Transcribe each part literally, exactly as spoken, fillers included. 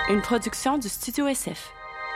une production du Studio S F.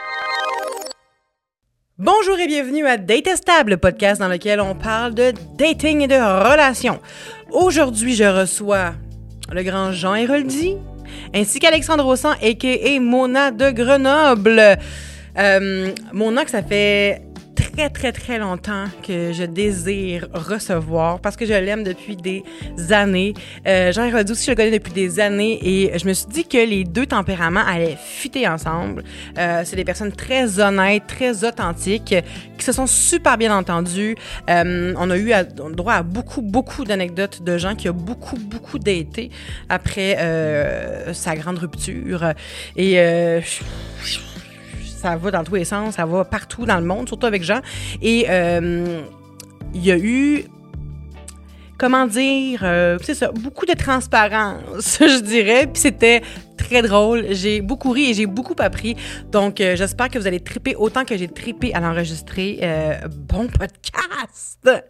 Bonjour et bienvenue à Datestable, le podcast dans lequel on parle de dating et de relations. Aujourd'hui, je reçois le grand Jean Héroldi, ainsi qu'Alexandre Ossan, a k a. Mona de Grenoble. Euh, Mona, que ça fait très, très, très longtemps que je désire recevoir parce que je l'aime depuis des années. Euh, Jean Héroldi aussi, je le connais depuis des années et je me suis dit que les deux tempéraments allaient fitter ensemble. Euh, c'est des personnes très honnêtes, très authentiques, qui se sont super bien entendues. Euh, on a eu à, droit à beaucoup, beaucoup d'anecdotes de gens qui ont beaucoup, beaucoup daté après euh, sa grande rupture. Et euh, ça va dans tous les sens, ça va partout dans le monde, surtout avec Jean. Et euh, il y a eu, comment dire, euh, c'est ça, beaucoup de transparence, je dirais. Puis c'était très drôle. J'ai beaucoup ri et j'ai beaucoup appris. Donc, euh, j'espère que vous allez triper autant que j'ai trippé à l'enregistrer. Euh, bon podcast!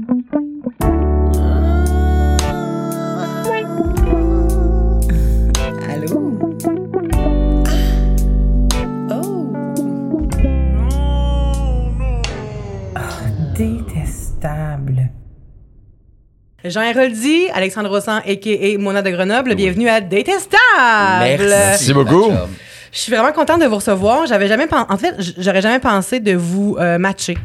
Allô? Détestable. Jean Héroldi, Alexandre Ossan, a k a. Mona de Grenoble, oui. Bienvenue à Détestable! Merci, Merci beaucoup! Je suis vraiment contente de vous recevoir. J'avais jamais pen... En fait, j'aurais jamais pensé de vous euh, matcher.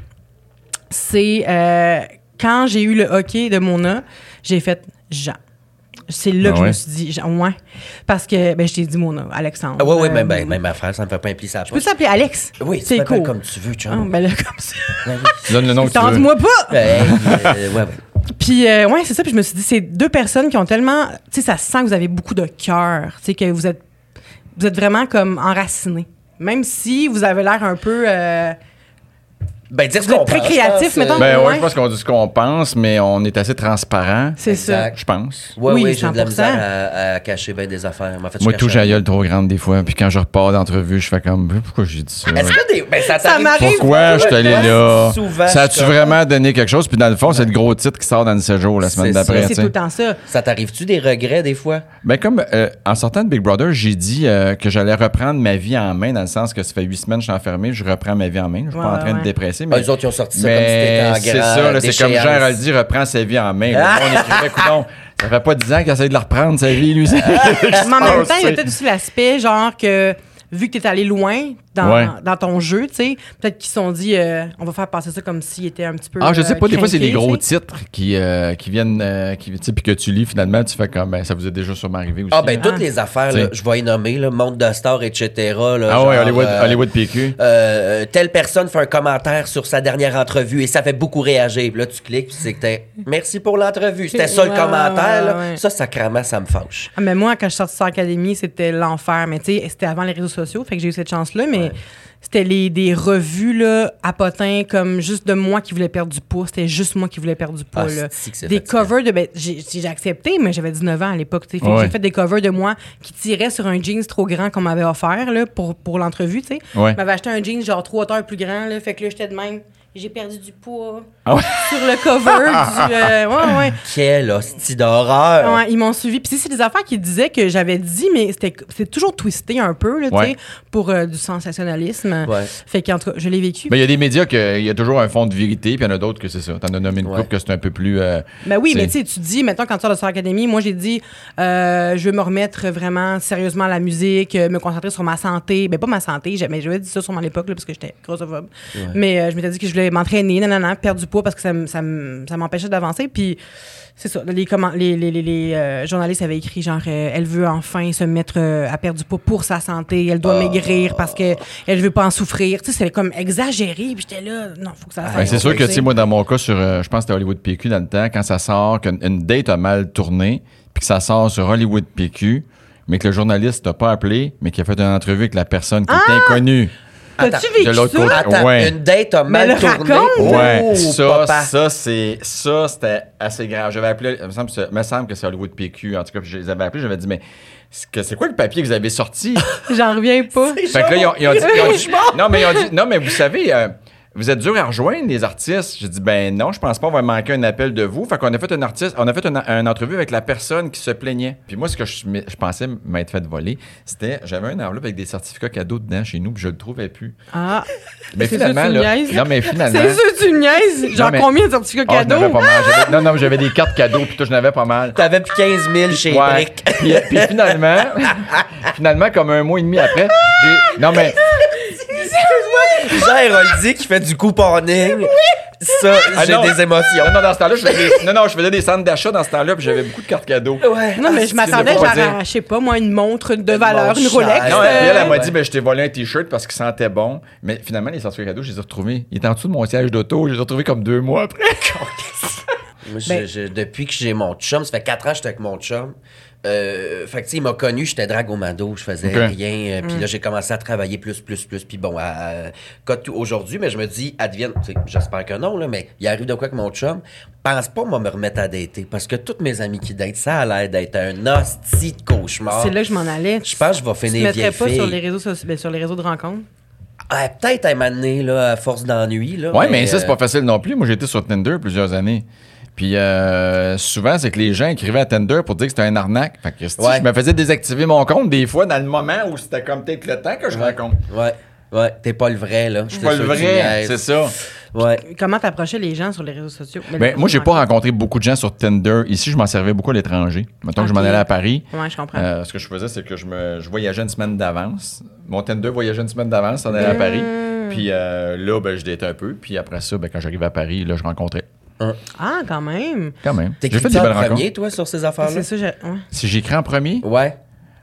C'est euh, quand j'ai eu le hockey de Mona, j'ai fait Jean. C'est là ah que ouais. je me suis dit, Jean, ouais. Parce que, ben, je t'ai dit Mona, Alexandre. Ah ouais, ouais, euh, ben, ben, même affaire, ça me fait pas impliquer ça. Je peux t'appeler Alex? Oui, c'est tu cool. comme tu veux, tu vois. Oh, ben là, comme ça. Tu donnes le nom que tu veux. Tente-moi pas! Ben, euh, ouais, ouais. Puis, euh, ouais, c'est ça. Puis je me suis dit, c'est deux personnes qui ont tellement... Tu sais, ça sent que vous avez beaucoup de cœur. Tu sais, que vous êtes, vous êtes vraiment comme enracinés. Même si vous avez l'air un peu... Euh, Ben, dire ce vous qu'on êtes très pense, créatif, mettons. Ben ouais, je pense qu'on dit ce qu'on pense, mais on est assez transparent. C'est exact. ça. Je pense. Ouais, oui, oui, j'ai cent de la pour cent. misère à, à cacher bien des affaires. En fait, Moi, je tout, cache j'ai la rien. gueule trop grande des fois. Puis quand je repars d'entrevue, je fais comme, pourquoi j'ai dit ça? Est-ce que des... ben, ça, Ça m'arrive. Pourquoi je suis allé là? Souvent, Ça je a-tu suis comme- vraiment donné quelque chose? Puis dans le fond, c'est le gros titre qui sort dans le séjour la semaine C'est ça. d'après. C'est tu tout sais. le temps ça. Ça t'arrive-tu des regrets des fois? Ben comme euh, en sortant de Big Brother, j'ai dit euh, que j'allais reprendre ma vie en main, dans le sens que ça fait huit semaines que je suis enfermé, je reprends ma vie en main. Je suis Ouais, pas en train ouais. de dépresser. Ah, Mais, eux autres, ils ont sorti ça mais comme si t'étais en c'est grand ça, là, c'est comme déchéance. Jean Héroldi reprend sa vie en main. Là, on écrivait, coudonc, ça fait pas dix ans qu'il essaie de la reprendre, sa vie, lui. Mais en même temps, il y a peut-être aussi l'aspect, genre, que vu que t'es allé loin dans, Ouais. dans ton jeu, tu sais, peut-être qu'ils se sont dit, euh, on va faire passer ça comme s'il était un petit peu. Ah, je sais euh, pas, des fois, c'est des craqué, gros tu sais. titres qui, euh, qui viennent, euh, qui, tu sais, puis que tu lis, finalement, tu fais comme, ben, ça vous est déjà sûrement arrivé aussi. Ah, ben, là. toutes les affaires, là, T'sais. je vais y nommer, là, Monde de Stars, et cetera. Là, Ah genre, ouais, Hollywood, euh, Hollywood P Q. euh, telle personne fait un commentaire sur sa dernière entrevue et ça fait beaucoup réagir. Puis là, tu cliques, puis c'est que t'es merci pour l'entrevue. C'était ça le Ouais, commentaire. là. ouais, ouais. Ça, sacrément, ça me fâche. Ah, mais moi, quand je suis sortie sur l'académie, c'était l'enfer. Mais tu sais, c'était avant les réseaux sociaux, fait que j'ai eu cette chance-là. Mais Ouais. c'était les, des revues, là, à potins, comme juste de moi qui voulais perdre du poids. C'était juste moi qui voulais perdre du poids, Ah, là. c'est-tu que c'est Des fatigant. covers de... Ben, j'ai, j'ai accepté, mais j'avais dix-neuf ans à l'époque, tu sais. Fait que Ouais. j'ai fait des covers de moi qui tiraient sur un jeans trop grand qu'on m'avait offert, là, pour, pour l'entrevue, tu sais. Ouais. Je m'avais acheté un jeans, genre, trois hauteurs plus grand, là. Fait que là, j'étais de même. J'ai perdu du poids Ah ouais? sur le cover du... euh, ouais, ouais. Quelle hostie d'horreur! Ouais, ils m'ont suivi. Puis c'est des affaires qui disaient que j'avais dit, mais c'était c'est toujours twisté un peu, là, tu Ouais. sais, pour euh, du sensationnalisme. Ouais. Fait qu'en tout cas, je l'ai vécu. Mais il y a des médias qu'il y a toujours un fond de vérité, puis il y en a d'autres que c'est ça. T'en as nommé une Ouais. couple que c'est un peu plus. euh, Ben oui, c'est- mais tu sais, tu dis, maintenant, quand tu sors de Star Academy, moi, j'ai dit, euh, je veux me remettre vraiment sérieusement à la musique, euh, me concentrer sur ma santé. Ben, pas ma santé, j'ai- mais j'avais dit ça sur mon époque, là, parce que j'étais grossophobe. Mais euh, je m'étais dit que je voulais m'entraîner, nanana, perdre du poids parce que ça, m- ça, m- ça m'empêchait d'avancer. Puis, c'est ça. Les, comment, les, les, les, les, euh, journalistes avaient écrit, genre, euh, elle veut enfin se mettre euh, à perdre du poids pour sa santé. Elle doit maigrir parce qu'elle ne veut pas en souffrir. Tu sais, c'était comme exagéré. Puis j'étais là, non, faut que ça Ben, s'arrête. c'est sûr que, tu sais, moi, dans mon cas, sur, euh, je pense que c'était Hollywood P Q dans le temps, quand ça sort, qu'une une date a mal tourné, puis que ça sort sur Hollywood P Q, mais que le journaliste t'a pas appelé, mais qui a fait une entrevue avec la personne qui est inconnue. T'as-tu Attends, vécu de l'autre ça? côté. Attends, Ouais. une date a Mais mal le tourné. raconte! Ouais, Oh, ça, papa. ça, c'est, ça, c'était assez grave. J'avais appelé, il me semble, que- me semble que c'est Hollywood P Q, en tout cas, puis je les avais appelés, j'avais dit, mais c'est, que- c'est quoi le papier que vous avez sorti? J'en reviens pas. Fait que là, ils ont, ils ont dit, ils ont dit- non, mais ils ont dit, non, mais vous savez, euh, vous êtes dur à rejoindre, les artistes. J'ai dit, ben non, je pense pas, on va manquer un appel de vous. Fait qu'on a fait un artiste, on a fait une, une entrevue avec la personne qui se plaignait. Puis moi, ce que je, je pensais m'être fait voler, c'était, j'avais une enveloppe avec des certificats cadeaux dedans chez nous, puis je le trouvais plus. Ah. Mais c'est finalement, sûr, tu là, niaises? non, mais finalement. C'est sûr, tu niaises. Genre, mais- combien de certificats Ah, j'en cadeaux? avais pas mal. J'avais- non, non, j'avais des cartes cadeaux, puis tout, j'en avais pas mal. T'avais plus quinze mille chez Ouais. Brick. Puis, puis finalement, finalement, comme un mois et demi après, j'ai. Non, mais. Jean Héroldi qui fait du couponing. Ça, Ah, j'ai non. des émotions. Non, non, dans ce temps-là, je faisais des... non, non, je faisais des centres d'achat dans ce temps-là, puis j'avais beaucoup de cartes cadeaux. Ouais. Non, mais je m'attendais, pas genre, dire. à, je sais pas, moi, une montre de Une valeur, montre une Rolex. chère. Non, euh, puis elle, elle m'a ouais. dit, ben, je t'ai volé un t-shirt parce qu'il sentait bon. Mais finalement, les certificats cadeaux, je les ai retrouvés. Ils étaient en dessous de mon siège d'auto. Je les ai retrouvés comme deux mois après. Moi, je- Ben- je- depuis que j'ai mon chum, ça fait quatre ans que j'étais avec mon chum. Euh, fait que, tu sais, il m'a connu, j'étais dragomado, je faisais Ok. rien. euh, Puis là, j'ai commencé à travailler plus, plus, plus. Puis bon, à, à- cas tout aujourd'hui, mais je me dis, advienne, tu sais, j'espère que non, là, mais il arrive de quoi avec mon chum. Pense pas, moi, me remettre à dater. Parce que toutes mes amis qui datent, ça a l'air d'être un hostie de cauchemar. C'est là que je m'en allais. Je pense que je vais Tu te finir mettrais vieille pas sur fille. les réseaux sociaux, ben, sur les réseaux de rencontres. Ah, peut-être à un moment donné, là, à force d'ennui, là. Ouais, mais ça, c'est euh, pas facile non plus. Moi, j'ai été sur Tinder plusieurs années. Puis euh, souvent, c'est que les gens écrivaient à Tinder pour dire que c'était un arnaque. Fait que si Ouais. je me faisais désactiver mon compte des fois dans le moment où c'était comme peut-être le temps que je raconte. Ouais, ouais, t'es pas le vrai, là. Je suis pas le vrai, c'est ça. Ouais. Comment t'approchais les gens sur les réseaux sociaux? Mais Ben, les moi, j'ai pas rencontres. rencontré beaucoup de gens sur Tinder. Ici, je m'en servais beaucoup à l'étranger. Mettons que je m'en Ok. allais à Paris. Ouais, je comprends. Euh, ce que je faisais, c'est que je, me, je voyageais une semaine d'avance. Mon Tinder voyageait une semaine d'avance, on allait à Paris. Puis euh, là, ben, je datais un peu. Puis après ça, ben, quand j'arrivais à Paris, là, je rencontrais. Ah, quand même. Quand même. J'ai T'écris fait des en belles premier, rencontres. toi, sur ces affaires-là? C'est ça, j'ai- ouais. Si j'écris en premier, Ouais.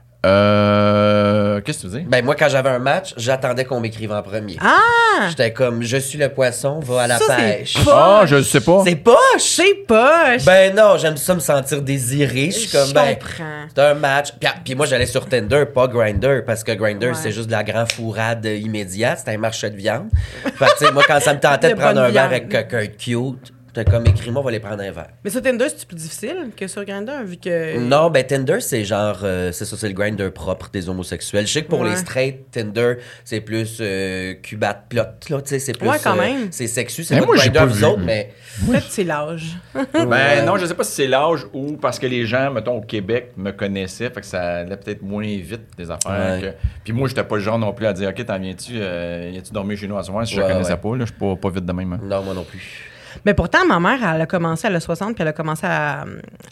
euh, qu'est-ce que tu veux dire? Ben, moi, quand j'avais un match, j'attendais qu'on m'écrive en premier. Ah! J'étais comme, je suis le poisson, va à la Ça, c'est pêche. pas- Ah, je le sais pas. C'est poche! C'est pas. je- Ben non, j'aime ça me sentir désiré. Je suis comme, je ben, comprends. c'est un match. Puis, puis moi, j'allais sur Tinder, pas Grindr, parce que Grindr, Ouais. c'est juste de la grande fourrade immédiate. C'était un marché de viande. Fait que, tu sais, moi, quand ça me tentait de, De prendre bonne un verre viande. avec quelqu'un de cute, j'étais comme, écris-moi, on va aller prendre un verre. Mais sur Tinder, c'est plus difficile que sur Grindr, vu que. Non, ben Tinder, c'est genre, euh, c'est ça, c'est le Grindr propre des homosexuels. Je sais que pour Ouais. les straight, Tinder, c'est plus euh, cubat plot, là, tu sais, c'est plus. Ouais, quand euh, même. c'est sexu, c'est Mais pas moi, de j'ai Grindr, pas vous vu. autres, mais. Peut-être que c'est l'âge. Ben non, je sais pas si c'est l'âge ou parce que les gens, mettons, au Québec, me connaissaient, fait que ça allait peut-être moins vite, des affaires. Ouais. que- Puis moi, j'étais pas le genre non plus à dire, OK, t'en viens-tu, euh, y a-tu dormi chez nous à soir si je Ouais, la connaissais ouais. pas, là, je suis pas, pas vite de même. hein. Non, moi non plus. Mais pourtant, ma mère, elle a commencé, elle a soixante, puis elle a commencé à,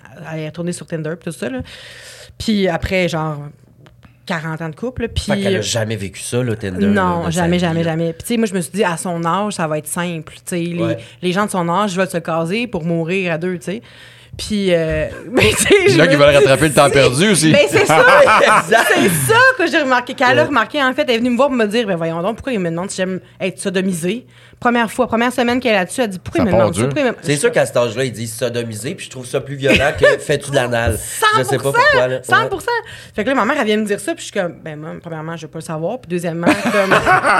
à y retourner sur Tinder, puis tout ça. Là. Puis après, genre, quarante ans de couple. là, Puis. Fait qu'elle a jamais vécu ça, là, Tinder. là, Non, de sa jamais, vie, jamais, là. jamais. Puis, tu sais, moi, je me suis dit, à son âge, ça va être simple. Tu sais, les, Ouais. les gens de son âge veulent se caser pour mourir à deux, tu sais. Puis, euh, mais tu sais, Il y en a je qui me veulent dis- rattraper le temps perdu aussi. Ben, c'est ça! Exact. C'est ça que j'ai remarqué. Qu'elle a remarqué, en fait, elle est venue me voir pour me dire, ben voyons donc, pourquoi il me demande si j'aime être sodomisée? Première fois, première semaine qu'elle est là-dessus, elle dit, pourquoi Ça il me part demande ça? dur. Pourquoi il me- C'est sûr qu'à cet âge-là, ils disent sodomiser, puis je trouve ça plus violent que fais-tu de l'anal. Je sais pas pourquoi, là. cent Ouais. pour cent. Fait que là, ma mère, elle vient me dire ça, puis je suis comme, ben, moi, premièrement, je veux pas le savoir, puis deuxièmement, comme,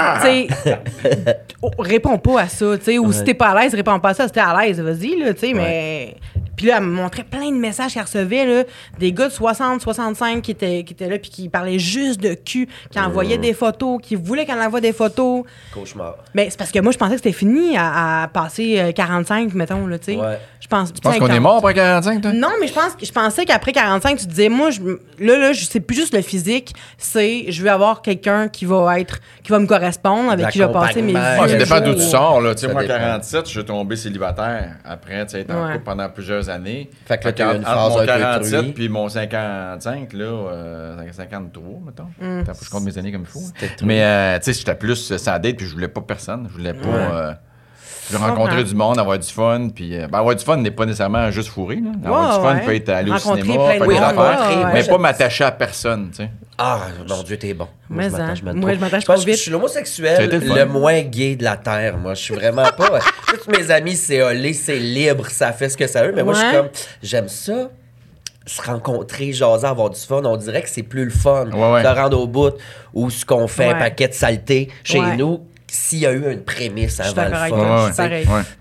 tu sais, oh, réponds pas à ça, tu sais, ou si Ouais. t'es pas à l'aise, réponds pas à ça, si t'es à l'aise, vas-y, là, tu sais, mais. Puis là, elle me montrait plein de messages qu'elle recevait, là, des gars de soixante, soixante-cinq qui étaient, qui étaient là, puis qui parlaient juste de cul, qui envoyaient des photos, qui voulaient qu'elle envoie des photos. Cauchemar. Mais c'est parce que moi, je pensais que c'était fini à, à passer euh, quarante-cinq, mettons, là, tu sais. Ouais. Je pense. Tu penses qu'on est mort après quarante-cinq, toi? Non, mais je pense que je pensais qu'après quarante-cinq, tu te disais, moi, je, là, là, je- c'est plus juste le physique, c'est je veux avoir quelqu'un qui va être, qui va me correspondre, avec qui je vais passer mes vieux L'accompagnement. Ah, ça dépend d'où jours. tu sors. Là. Tu sais, Ça moi, dépend. quarante-sept, je suis tombé célibataire. Après, tu sais, être en Ouais. couple pendant plusieurs années. Fait que là, t'as eu une entre phase mon un peu quarante-sept truie. puis mon cinquante-cinq, là, euh, cinquante-trois, mettons. Mm. Attends, faut que je compte mes années comme il faut. C'était truie. Mais, euh, tu sais, j'étais plus euh, sans date, puis je voulais pas personne. Je voulais pas... Ouais. euh, je voulais rencontrer comprends. du monde, avoir du fun. Puis, euh, ben, avoir du fun n'est pas nécessairement juste fourré. Là. Avoir Ouais, du fun ouais. peut être aller au Rencontrer cinéma, plein de faire des monde, affaires, ouais, ouais. mais Ouais. pas m'attacher à personne, tu sais. Ah, mon Dieu, t'es bon. Moi, Mais je hein. m'attache même Moi, trop. je m'attache pense trop que vite. je suis Ça a l'homosexuel été le fun. le moins gay de la Terre, moi. Je suis vraiment pas... Tous mes amis, c'est olé, c'est libre, ça fait ce que ça veut. Mais moi, je suis Ouais. comme... J'aime ça, se rencontrer, jaser, avoir du fun. On dirait que c'est plus le fun Ouais, ouais. de rendre au bout ou ce qu'on fait un Ouais. paquet de saleté chez Ouais. nous s'il y a eu une prémisse Je suis avant le d'accord avec fun. toi. Ouais, ouais. C'est pareil. Ouais.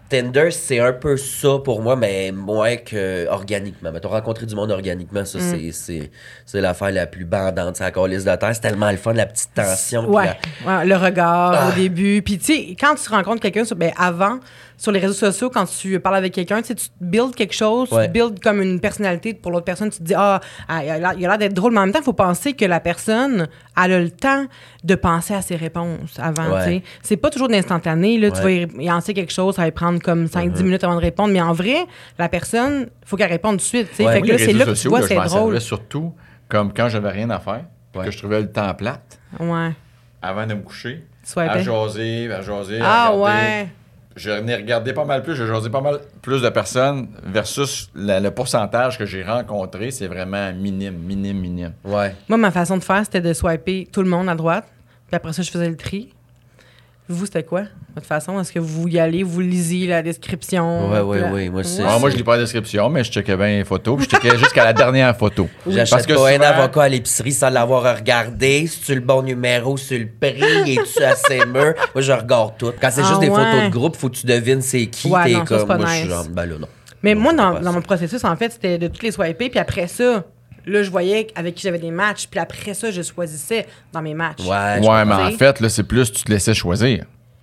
Tinder, c'est un peu ça pour moi, mais moins que organiquement. Mettons, rencontrer du monde organiquement, ça, mm. c'est, c'est, c'est l'affaire la plus bandante. C'est encore liste de terre. C'est tellement le fun, la petite tension. Ouais, la... ouais le regard ah. au début. Puis, tu sais, quand tu rencontres quelqu'un, ben, avant, sur les réseaux sociaux, quand tu parles avec quelqu'un, tu te builds quelque chose, ouais. tu te builds comme une personnalité pour l'autre personne. Tu te dis, ah, il a l'air d'être drôle. Mais en même temps, il faut penser que la personne, elle a le temps de penser à ses réponses avant. Ouais. C'est pas toujours d'instantané. Là, ouais. Tu vas y, y en dire quelque chose, ça va prendre comme cinq dix mm-hmm. minutes avant de répondre. Mais en vrai, la personne, il faut qu'elle réponde tout de suite. Ouais. Fait que là, c'est là que tu vois, là, c'est drôle. Surtout comme quand j'avais rien à faire, ouais. que je trouvais le temps plate, ouais. avant de me coucher, Swiper. à jaser, à jaser, ah, à regarder. Ouais. Je n'ai regardé pas mal plus, j'ai jasé pas mal plus de personnes versus la, le pourcentage que j'ai rencontré, c'est vraiment minime, minime, minime. Ouais. Moi, ma façon de faire, c'était de swiper tout le monde à droite, puis après ça, je faisais le tri. Vous, c'était quoi, votre façon? Est-ce que vous y allez, vous lisez la description? Oui, oui, oui. Moi, c'est... Ah, moi, je lis pas la description, mais je checkais bien les photos, puis je checkais jusqu'à la dernière photo. Oui. J'achète Parce que pas souvent... un avocat à l'épicerie sans l'avoir regardé. Si tu le bon numéro sur le prix, es-tu assez mûr? Moi, je regarde tout. Quand c'est ah, juste des ouais. photos de groupe, faut que tu devines c'est qui. Ouais, t'es non, comme, ça, moi, nice. je suis genre, ben là, non. Mais non, moi, dans, dans mon processus, en fait, c'était de toutes les swiper, puis après ça... Là, je voyais avec qui j'avais des matchs, puis après ça, je choisissais dans mes matchs. Ouais, ouais mais en fait, là, c'est plus tu te laissais choisir.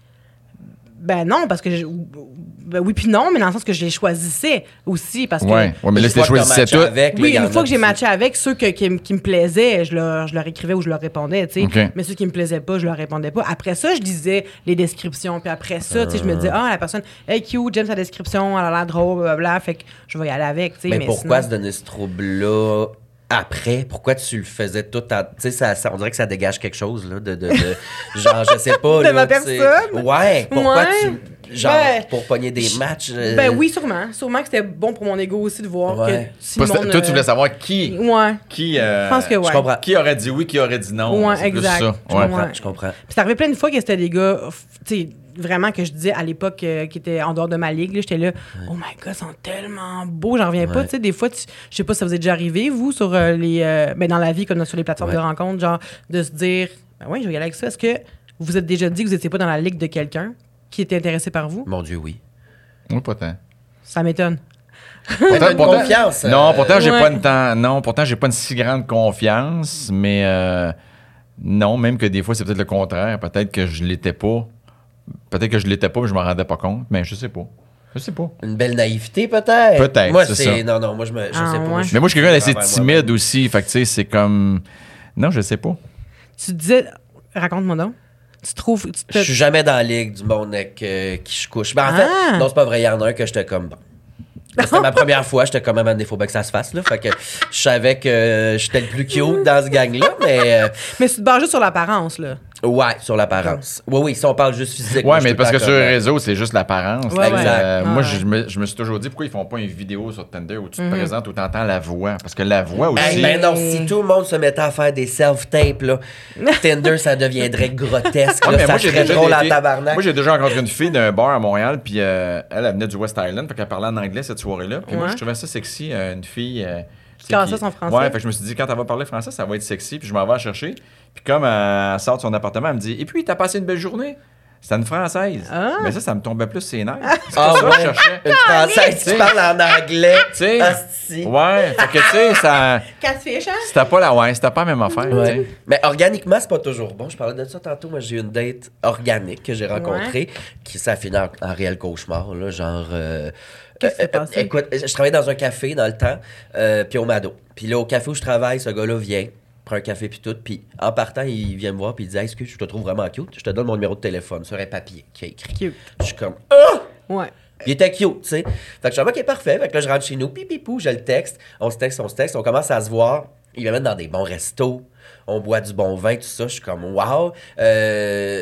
Ben non, parce que... Je, ben oui puis non, mais dans le sens que je les choisissais aussi, parce que... Ouais, ouais mais là, tu les choisissais tout. Avec, oui, une fois que j'ai matché avec, ceux que, qui, qui me plaisaient, je leur, je leur écrivais ou je leur répondais, tu sais. Okay. Mais ceux qui me plaisaient pas, je leur répondais pas. Après ça, je lisais les descriptions, puis après ça, euh... tu sais, je me disais, ah, la personne, hey, cute, j'aime sa description, elle a l'air drôle, blablabla, fait que je vais y aller avec, tu sais. Mais, mais pourquoi sinon... se donner ce trouble-là après? Pourquoi tu le faisais tout à... Tu sais, ça, ça, on dirait que ça dégage quelque chose, là, de... de, de genre, je sais pas, de là, ma personne? Ouais, pourquoi ouais. tu... Genre, ben, pour pogner des je, matchs. Euh... Ben oui, sûrement. Sûrement que c'était bon pour mon ego aussi de voir ouais. que Simone... Toi, euh... tu voulais savoir qui... Ouais. Qui... Euh... Je pense que ouais. Je comprends. Qui aurait dit oui, qui aurait dit non. Ouais, exact. Plus ça. Je, ouais. comprends, je comprends. Puis ça arrivait plein de fois que c'était des gars, tu sais, vraiment que je disais à l'époque euh, qui étaient en dehors de ma ligue, là, j'étais là, ouais. oh my God, ils sont tellement beaux, j'en reviens ouais. pas. Tu sais, des fois, tu, je sais pas si ça vous est déjà arrivé, vous, sur euh, les... Euh, ben dans la vie, comme sur les plateformes ouais. de rencontres, genre, de se dire, ben oui, je vais y aller avec ça. Est-ce que vous vous êtes déjà dit que vous n'étiez pas dans la ligue de quelqu'un qui était intéressé par vous? Mon Dieu, oui. Oui, pas tant. Ça m'étonne. Pourtant, une pourtant, confiance. Euh... Non, pourtant, j'ai ouais. pas une temps, non, pourtant, j'ai pas une si grande confiance, mais euh, non, même que des fois, c'est peut-être le contraire. Peut-être que je l'étais pas. Peut-être que je l'étais pas, mais je m'en rendais pas compte. Mais je sais pas. Je sais pas. Une belle naïveté, peut-être? Peut-être, moi, c'est, c'est ça. Non, non, moi, je, me... je ah, sais pas. Ouais. Mais moi, je suis quelqu'un d'assez timide aussi. Fait que, tu sais, c'est comme... Non, je sais pas. Tu disais... Raconte-moi donc. Tu trouves... Tu te... Je suis jamais dans la ligue du monde avec euh, qui je couche. Ben, en ah. fait, non, c'est pas vrai. Il y en a un que j'étais comme... Bon. C'était ma première fois. J'étais comme, même, il faut bien que ça se fasse, là. Fait que je savais que j'étais le plus cute dans ce gang-là, mais... Euh... Mais tu te bases juste sur l'apparence, là. Ouais, sur l'apparence. Oui, oui, si on parle juste physique. Ouais, mais parce que sur les réseaux, c'est juste l'apparence. Ouais, exact. Euh, ouais. Moi, ouais. je me, je me suis toujours dit, pourquoi ils font pas une vidéo sur Tinder où tu te mm-hmm. présentes où tu entends la voix? Parce que la voix aussi... Hey, ben non, si tout le monde se mettait à faire des self-tapes, là, Tinder, ça deviendrait grotesque. Ouais, là, ça moi, j'ai serait déjà drôle été, à tabarnak. Moi, j'ai déjà rencontré une fille d'un bar à Montréal, puis euh, elle, elle venait du West Island, fait qu'elle parlait en anglais cette soirée-là. Puis ouais. moi, je trouvais ça sexy, euh, une fille... Euh, qui ça son français. Ouais, fait que je me suis dit, quand elle va parler français, ça va être sexy, puis je m'en vais la chercher. Puis comme elle sort de son appartement, elle me dit, et puis, t'as passé une belle journée? C'était une Française. Ah. Mais ça, ça me tombait plus ses nerfs. C'est ah, ça ouais. que je cherchais. Une Française, tu parles en anglais. Tu sais. Ouais, fait que tu sais, ça. Catfish, hein? C'était pas la ouais, c'était pas la même affaire. Ouais. Mais organiquement, c'est pas toujours bon. Je parlais de ça tantôt. Moi, j'ai eu une date organique que j'ai rencontrée, ouais. qui s'est finie en, en réel cauchemar, là, genre. Euh, Qu'est-ce qui s'est passé? Écoute, je travaillais dans un café dans le temps, euh, puis au Mado. Puis là, au café où je travaille, ce gars-là vient, prend un café puis tout, puis en partant, il vient me voir puis il dit hey, « Excuse, je te trouve vraiment cute, je te donne mon numéro de téléphone sur un papier qui a écrit. » Cute. Je suis comme « Ah! » Ouais. Il était cute, tu sais. Fait que je suis comme « Ok, parfait. » Fait que là, je rentre chez nous, pipipou, je le texte, on se texte, on se texte, on commence à se voir. Il va mettre dans des bons restos, on boit du bon vin, tout ça. Je suis comme « Wow! Euh, »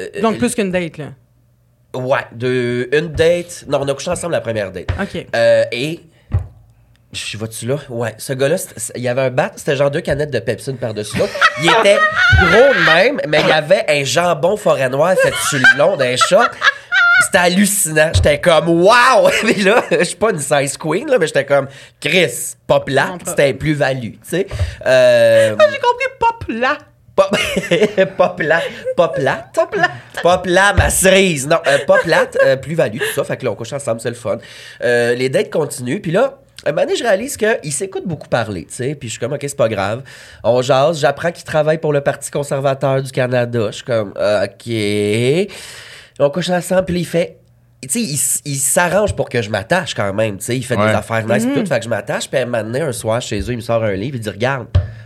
Donc plus qu'une date, là. Ouais, de, une date. Non, on a couché ensemble la première date. OK. Euh, et... Je vois-tu là? Ouais. Ce gars-là, il y avait un bat, c'était genre deux canettes de Pepsi par-dessus l'autre. Il était gros de même, mais il y avait un jambon forêt noire fait sur le long d'un shot. C'était hallucinant. J'étais comme, wow! Mais là, je suis pas une size queen, là, mais j'étais comme, Chris, pas plate, c'était plus-value, tu sais. Euh... Ah, j'ai compris, pas plate. Pas, pas plate. Pas plate. Pas plate. Pas plate, ma cerise. Non, euh, pas plate. Euh, plus-value, tout ça. Fait que là, on couche ensemble, c'est le fun. Euh, les dates continuent. Puis là, un moment donné, je réalise qu'il s'écoute beaucoup parler, tu sais. Puis je suis comme, OK, c'est pas grave. On jase. J'apprends qu'il travaille pour le Parti conservateur du Canada. Je suis comme, OK. On couche ensemble. Puis là, il fait... Tu sais, il, il s'arrange pour que je m'attache quand même, tu sais. Il fait Ouais. des affaires nice Mm-hmm. tout. Fait que je m'attache. Puis un moment donné, un soir, chez eux, il me sort un livre. Il dit, regarde...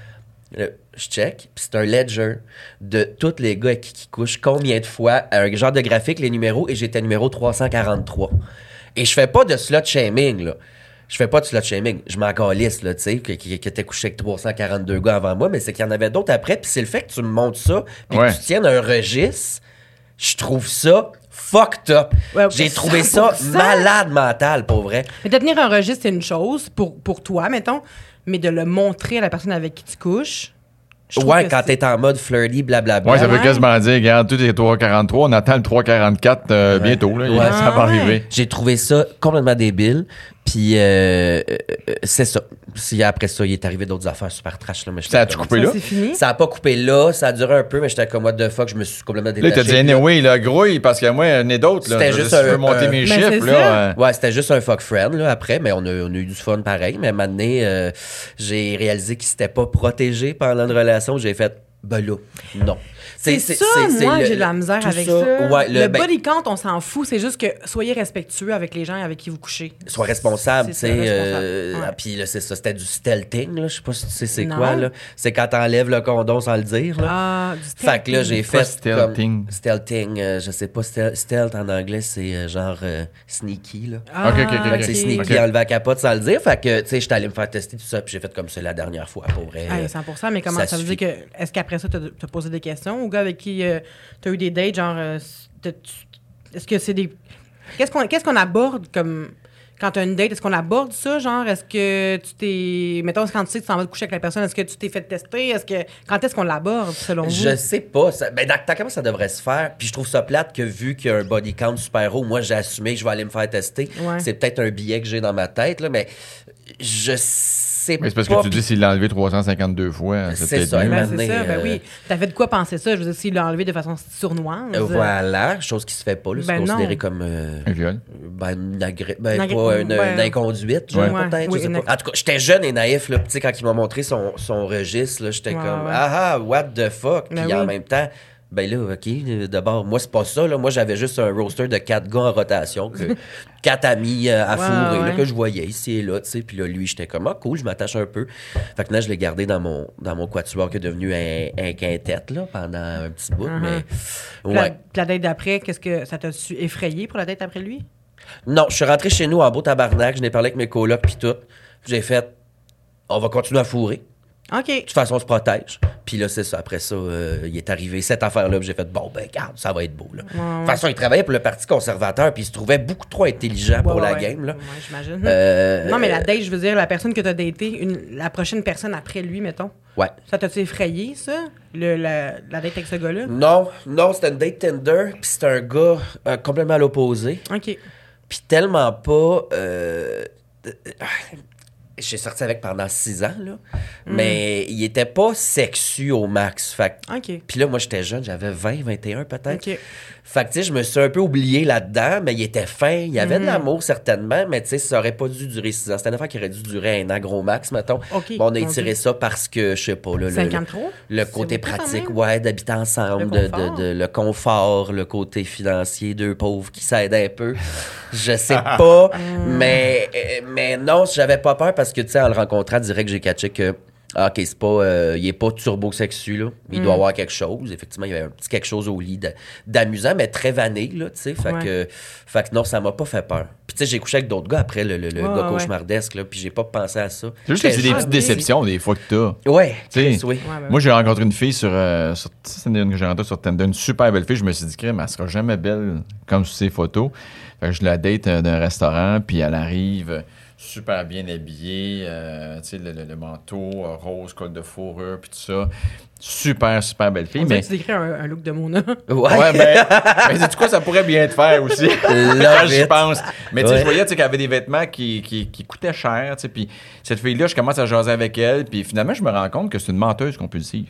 Là, je check, puis c'est un ledger de tous les gars avec qui qui couchent, combien de fois, un genre de graphique, les numéros, et j'étais numéro trois cent quarante-trois. Et je fais pas de slut shaming, là. Je fais pas de slut shaming. Je m'en calisse, là, tu sais, qui, qui, qui était couché avec trois cent quarante-deux gars avant moi, mais c'est qu'il y en avait d'autres après, puis c'est le fait que tu me montres ça, puis Ouais. que tu tiennes un registre, je trouve ça fucked up. Ouais, J'ai mais trouvé cent pour ça cent. malade mental, pour vrai. Mais de tenir un registre, c'est une chose pour, pour toi, mettons, mais de le montrer à la personne avec qui tu couches. je trouve Ouais, que quand c'est- t'es en mode flirty, blablabla. Ouais, ça veut Ouais. quasiment dire, regarde, tout est trois quarante-trois, on attend le trois quarante-quatre euh, bientôt, là. Ouais. Ça va Ah ouais. arriver. J'ai trouvé ça complètement débile. Puis euh, euh, c'est ça. Puis après ça, il est arrivé d'autres affaires super trash. Là, mais j'étais Ça a-tu comme- coupé Ça, là? c'est fini. Ça a pas coupé là, ça a duré un peu, mais j'étais comme what the fuck, je me suis complètement Là, détaché. il t'a dit, Puis là- anyway, là, grouille, parce que moi, il y en a d'autres, là. C'était Je veux juste dire, si un- je veux monter un- mes Ben, c'est chiffres, ça. là. euh, Ouais, c'était juste un fuck friend là, après, mais on a, on a eu du fun pareil. Mais à un moment donné, euh, j'ai réalisé qu'il s'était pas protégé pendant une relation. J'ai fait, ben là, non. C'est ça, moi, j'ai de la misère tout avec ça. Ouais, le le, ben, body count, on s'en fout. C'est juste que soyez respectueux avec les gens avec qui vous couchez. sois responsable, tu C'est sais. ça, euh, responsable. Ouais. ah, Puis là, c'est ça, c'était du stealthing, là. Je sais pas si tu sais c'est Non. quoi, là. C'est quand t'enlèves le condom sans le dire, là. Ah, du Fait que là, j'ai Pas fait stealthing. comme... Stealthing. euh, je sais pas, stel- stealth en anglais, c'est euh, genre euh, sneaky, là. Ah, Ok, ok, ok, Fait que c'est ok. sneaky, Ok. enlever la capote sans le dire. Fait que, tu sais, j'étais allé me faire tester tout ça, puis j'ai fait comme ça la dernière fois, pour vrai. Hey, cent pour cent, mais comment ça ça, veut suffit. dire que. Est-ce qu'après ça, tu as posé des questions aux gars avec qui tu as eu des dates? Genre, euh, t'as- tu- est-ce que c'est des. Qu'est-ce qu'on qu'est-ce qu'on aborde comme. Quand tu as une date, est-ce qu'on aborde ça? Genre, est-ce que tu t'es. Mettons, quand tu sais que tu t'en vas te coucher avec la personne, est-ce que tu t'es fait tester? Est-ce que. Quand est-ce qu'on l'aborde, selon vous? Je sais pas. Ça, ben, dans tant qu'à moi, ça devrait se faire. Puis je trouve ça plate que vu qu'il y a un body count super haut, moi, j'ai assumé que je vais aller me faire tester. Ouais. C'est peut-être un billet que j'ai dans ma tête, là, mais je sais Mais c'est parce pas. que tu dis s'il l'a enlevé trois cent cinquante-deux fois, c'est C'est peut-être ça, mieux. Ben, maintenant, c'est ça, ben euh, oui. T'as fait de quoi penser ça? Je veux dire, s'il l'a enlevé de façon sournoise. Euh, Voilà, chose qui se fait pas. là, C'est Ben non. considéré comme euh, Un viol. ben, une, agré- ben, Une agré- pas une, ouais. une inconduite, genre, Ouais. peut-être. Oui, je sais une- pas. En tout cas, j'étais jeune et naïf. Là, tu sais, quand il m'a montré son, son registre, là, j'étais Ouais, comme ouais. ah ah, what the fuck. Puis Ben en oui. même temps, ben là, OK, euh, d'abord, moi, c'est pas ça. Là. Moi, j'avais juste un roster de quatre gars en rotation, que, quatre amis euh, à Ouais, fourrer, là, ouais. que je voyais ici et là. tu sais. Puis là, lui, j'étais comme ah, cool, je m'attache un peu. Fait que là, je l'ai gardé dans mon, dans mon quatuor qui est devenu un, un quintet là, pendant un petit bout. Uh-huh. Mais Puis la, ouais. puis la date d'après, qu'est-ce que ça t'a su effrayé pour la date après lui? Non, je suis rentré chez nous en beau tabarnak. Je n'ai parlé avec mes colocs puis tout. Puis j'ai fait, on va continuer à fourrer. OK. De toute façon, on se protège. Puis là, c'est ça. Après ça, euh, il est arrivé cette affaire-là. Puis j'ai fait, bon, ben, regarde, ça va être beau. Là. De ouais. toute façon, il travaillait pour le Parti conservateur. Puis il se trouvait beaucoup trop intelligent pour Ouais, la ouais, game. Là. ouais, j'imagine. Euh, Non, mais la date, je veux dire, la personne que tu as datée, une, la prochaine personne après lui, mettons. Ouais. Ça t'a-tu effrayé, ça? Le, la, la date avec ce gars-là? Non, non, c'était une date Tinder. Puis c'était un gars euh, complètement à l'opposé. OK. Puis tellement pas. Euh, euh, j'ai sorti avec pendant six ans, là. Mais il était pas sexu au max. Fait que- OK. Puis là, moi, j'étais jeune, j'avais vingt, vingt et un peut-être. OK. Fait que, tu sais, je me suis un peu oublié là-dedans, mais il était fin. Il y avait de l'amour, certainement, mais tu sais, ça aurait pas dû durer six ans. C'était une affaire qui aurait dû durer un an, gros max, mettons. OK. Bon, on a Mon étiré Dieu. ça parce que, je sais pas, là, le, cinquante-trois? le C'est côté beaucoup, quand pratique, même. ouais, d'habiter ensemble, Le de, confort. de- de- le confort, le côté financier, deux pauvres qui s'aident un peu. Je sais pas, mais, euh, mais non, j'avais pas peur parce que, tu sais, en le rencontrant direct, j'ai catché que, ah, OK, c'est pas, euh, il est pas turbo-sexu, là. Il doit avoir quelque chose. Effectivement, il y avait un petit quelque chose au lit de- d'amusant, mais très vanille, là, tu sais. Fait, Ouais. que, fait que non, ça m'a pas fait peur. Puis, tu sais, j'ai couché avec d'autres gars après, le, le, le Ouais, gars ouais. cauchemardesque, là, puis j'ai pas pensé à ça. C'est juste que c'est des J'étais petites jeune, déceptions, des fois, que t'as. Ouais, Tu sais, Chris, oui. Ouais, ben Moi, j'ai rencontré une fille sur, euh, sur c'est une que j'ai rencontrée sur Tinder, une super belle fille. Je me suis dit, crème, elle sera jamais belle comme sur ses photos. Fait que je la date euh, d'un restaurant, puis elle arrive euh, super bien habillée, euh, tu sais, le, le- le manteau euh, rose, col de fourrure, puis tout ça. Super, super belle fille. On dirait Mais que tu décris un, un look de Mona. Ouais. ouais, mais, mais sais-tu quoi, ça pourrait bien te faire aussi. Quand j'y it. pense. Mais tu sais, Ouais. je voyais tu sais, qu'elle avait des vêtements qui, qui, qui coûtaient cher, tu sais, puis cette fille-là, je commence à jaser avec elle, puis finalement, je me rends compte que c'est une menteuse compulsive.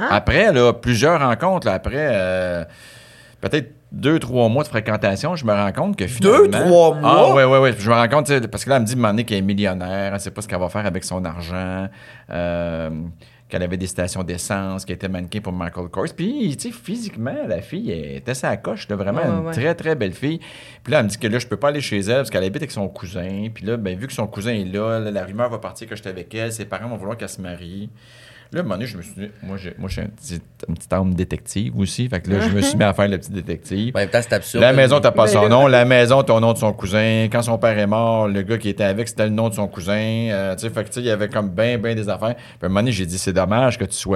Hein? Après, là, plusieurs rencontres, là, après, euh, peut-être deux, trois mois de fréquentation, je me rends compte que finalement... Deux, trois mois? Ah, oui, oui, oui. Je me rends compte, tu sais, parce que là, elle me dit, demander qu'elle est millionnaire, elle ne sait pas ce qu'elle va faire avec son argent, euh, qu'elle avait des stations d'essence, qu'elle était mannequin pour Michael Kors. Puis, tu sais, physiquement, la fille elle était sa coche, là, vraiment Ouais, ouais, une ouais. très, très belle fille. Puis là, elle me dit que là, je peux pas aller chez elle parce qu'elle habite avec son cousin. Puis là, ben, vu que son cousin est là, là, la rumeur va partir que j'étais avec elle, ses parents vont vouloir qu'elle se marie. Là, à un moment donné, je me suis dit, moi, j'ai, moi, je suis un petit, une petite âme détective aussi. Fait que là, je me suis mis à faire le petit détective. En même temps, c'est absurde. La maison, t'as pas Mais son là- nom. La maison, t'as le nom de son cousin. Quand son père est mort, le gars qui était avec, c'était le nom de son cousin. Euh, tu sais, fait que, tu sais, il y avait comme ben, ben des affaires. Puis à un moment donné, j'ai dit, c'est dommage que tu sois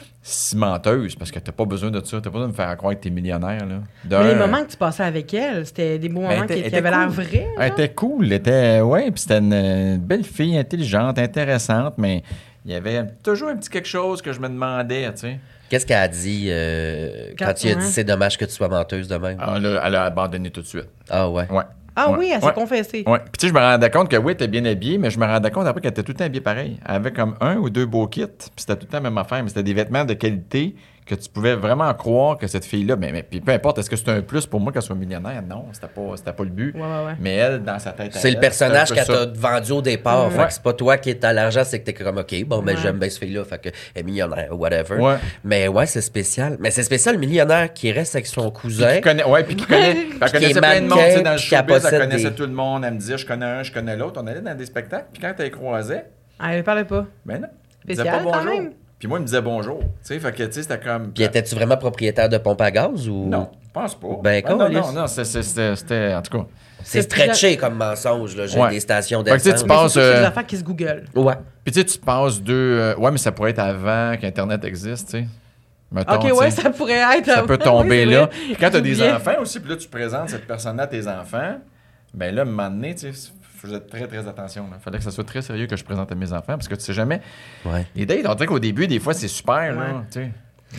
si menteuse parce que t'as pas besoin de ça. T'as pas besoin de me faire croire que t'es millionnaire, là. Mais les D'un- moments que tu passais avec elle, c'était des beaux Ben, moments elle était- qui, elle qui était avaient l'air cool. vrais. Elle genre. était cool. Elle était, ouais, puis c'était une, une belle fille, intelligente, intéressante, mais il y avait toujours un petit quelque chose que je me demandais, tu sais. Qu'est-ce qu'elle a dit euh, quand, Quand- tu as ouais. dit c'est dommage que tu sois menteuse de même? Ah, là, elle a abandonné tout de suite. Ah ouais. Ouais. Ah Ouais. oui, elle s'est Ouais. confessée. Ouais. Puis tu sais, je me rendais compte que oui, elle était bien habillée, mais je me rendais compte après qu'elle était tout le temps habillée pareil. Elle avait comme un ou deux beaux kits, puis c'était tout le temps la même affaire, mais c'était des vêtements de qualité que tu pouvais vraiment croire que cette fille-là, mais, mais puis peu importe, est-ce que c'est un plus pour moi qu'elle soit millionnaire? Non, c'était pas, c'était pas le but. Ouais, ouais, ouais. Mais elle, dans sa tête à C'est le elle, personnage c'était un qu'elle peu t'a vendu au départ. Mm. Fait Ouais. que c'est pas toi qui es à l'argent, c'est que t'es comme, OK, bon, ben Ouais. j'aime bien ce fille-là, fait que elle est millionnaire, whatever. Ouais. Mais ouais, c'est spécial. Mais c'est spécial, le millionnaire qui reste avec son Puis cousin. qui connaît, ouais, puis qui connaît, puis elle Qui connaissait est plein de monde, tu sais, dans le mannequin, puis qui showbiz, elle possède connaissait des- tout le monde, elle me disait, je connais un, je connais l'autre, on allait dans des spectacles, puis quand elle les croisait, Elle ne parlait pas. ben non, elle me disait Spécial, pas quand bonjour. même. Puis moi, il me disait bonjour, tu sais, fait que, tu sais, c'était comme... Puis étais-tu vraiment propriétaire de pompe à gaz ou. Non, je pense pas. Ben, Ah, non, câlisse. non, non, c'est- c'est- c'était, c'était, en tout cas... C'est C'est stretché comme mensonge, là. J'ai Ouais. des stations Fait que tu sais, d'essence. tu Mais passes, surtout que c'est des euh, affaires qui se googlent. Ouais. Puis tu sais, tu te passes deux... euh, ouais, mais ça pourrait être avant qu'Internet existe, tu sais. Mettons, Ok, tu ouais, sais. ça pourrait être. Ça peut Oui, tomber c'est là. vrai. Puis quand tu as des J'oubliais. enfants aussi, puis là, tu présentes cette personne-là à tes enfants, ben là, à un moment donné, tu sais, je faisais très, très attention. Il fallait que ça soit très sérieux que je présente à mes enfants, parce que tu sais jamais... Ouais. Les dates, on dirait qu'au début, des fois, c'est super, là, Ouais. tu sais.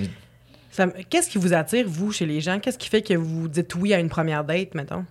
Ça me- Qu'est-ce qui vous attire, vous, chez les gens? Qu'est-ce qui fait que vous dites oui à une première date, mettons?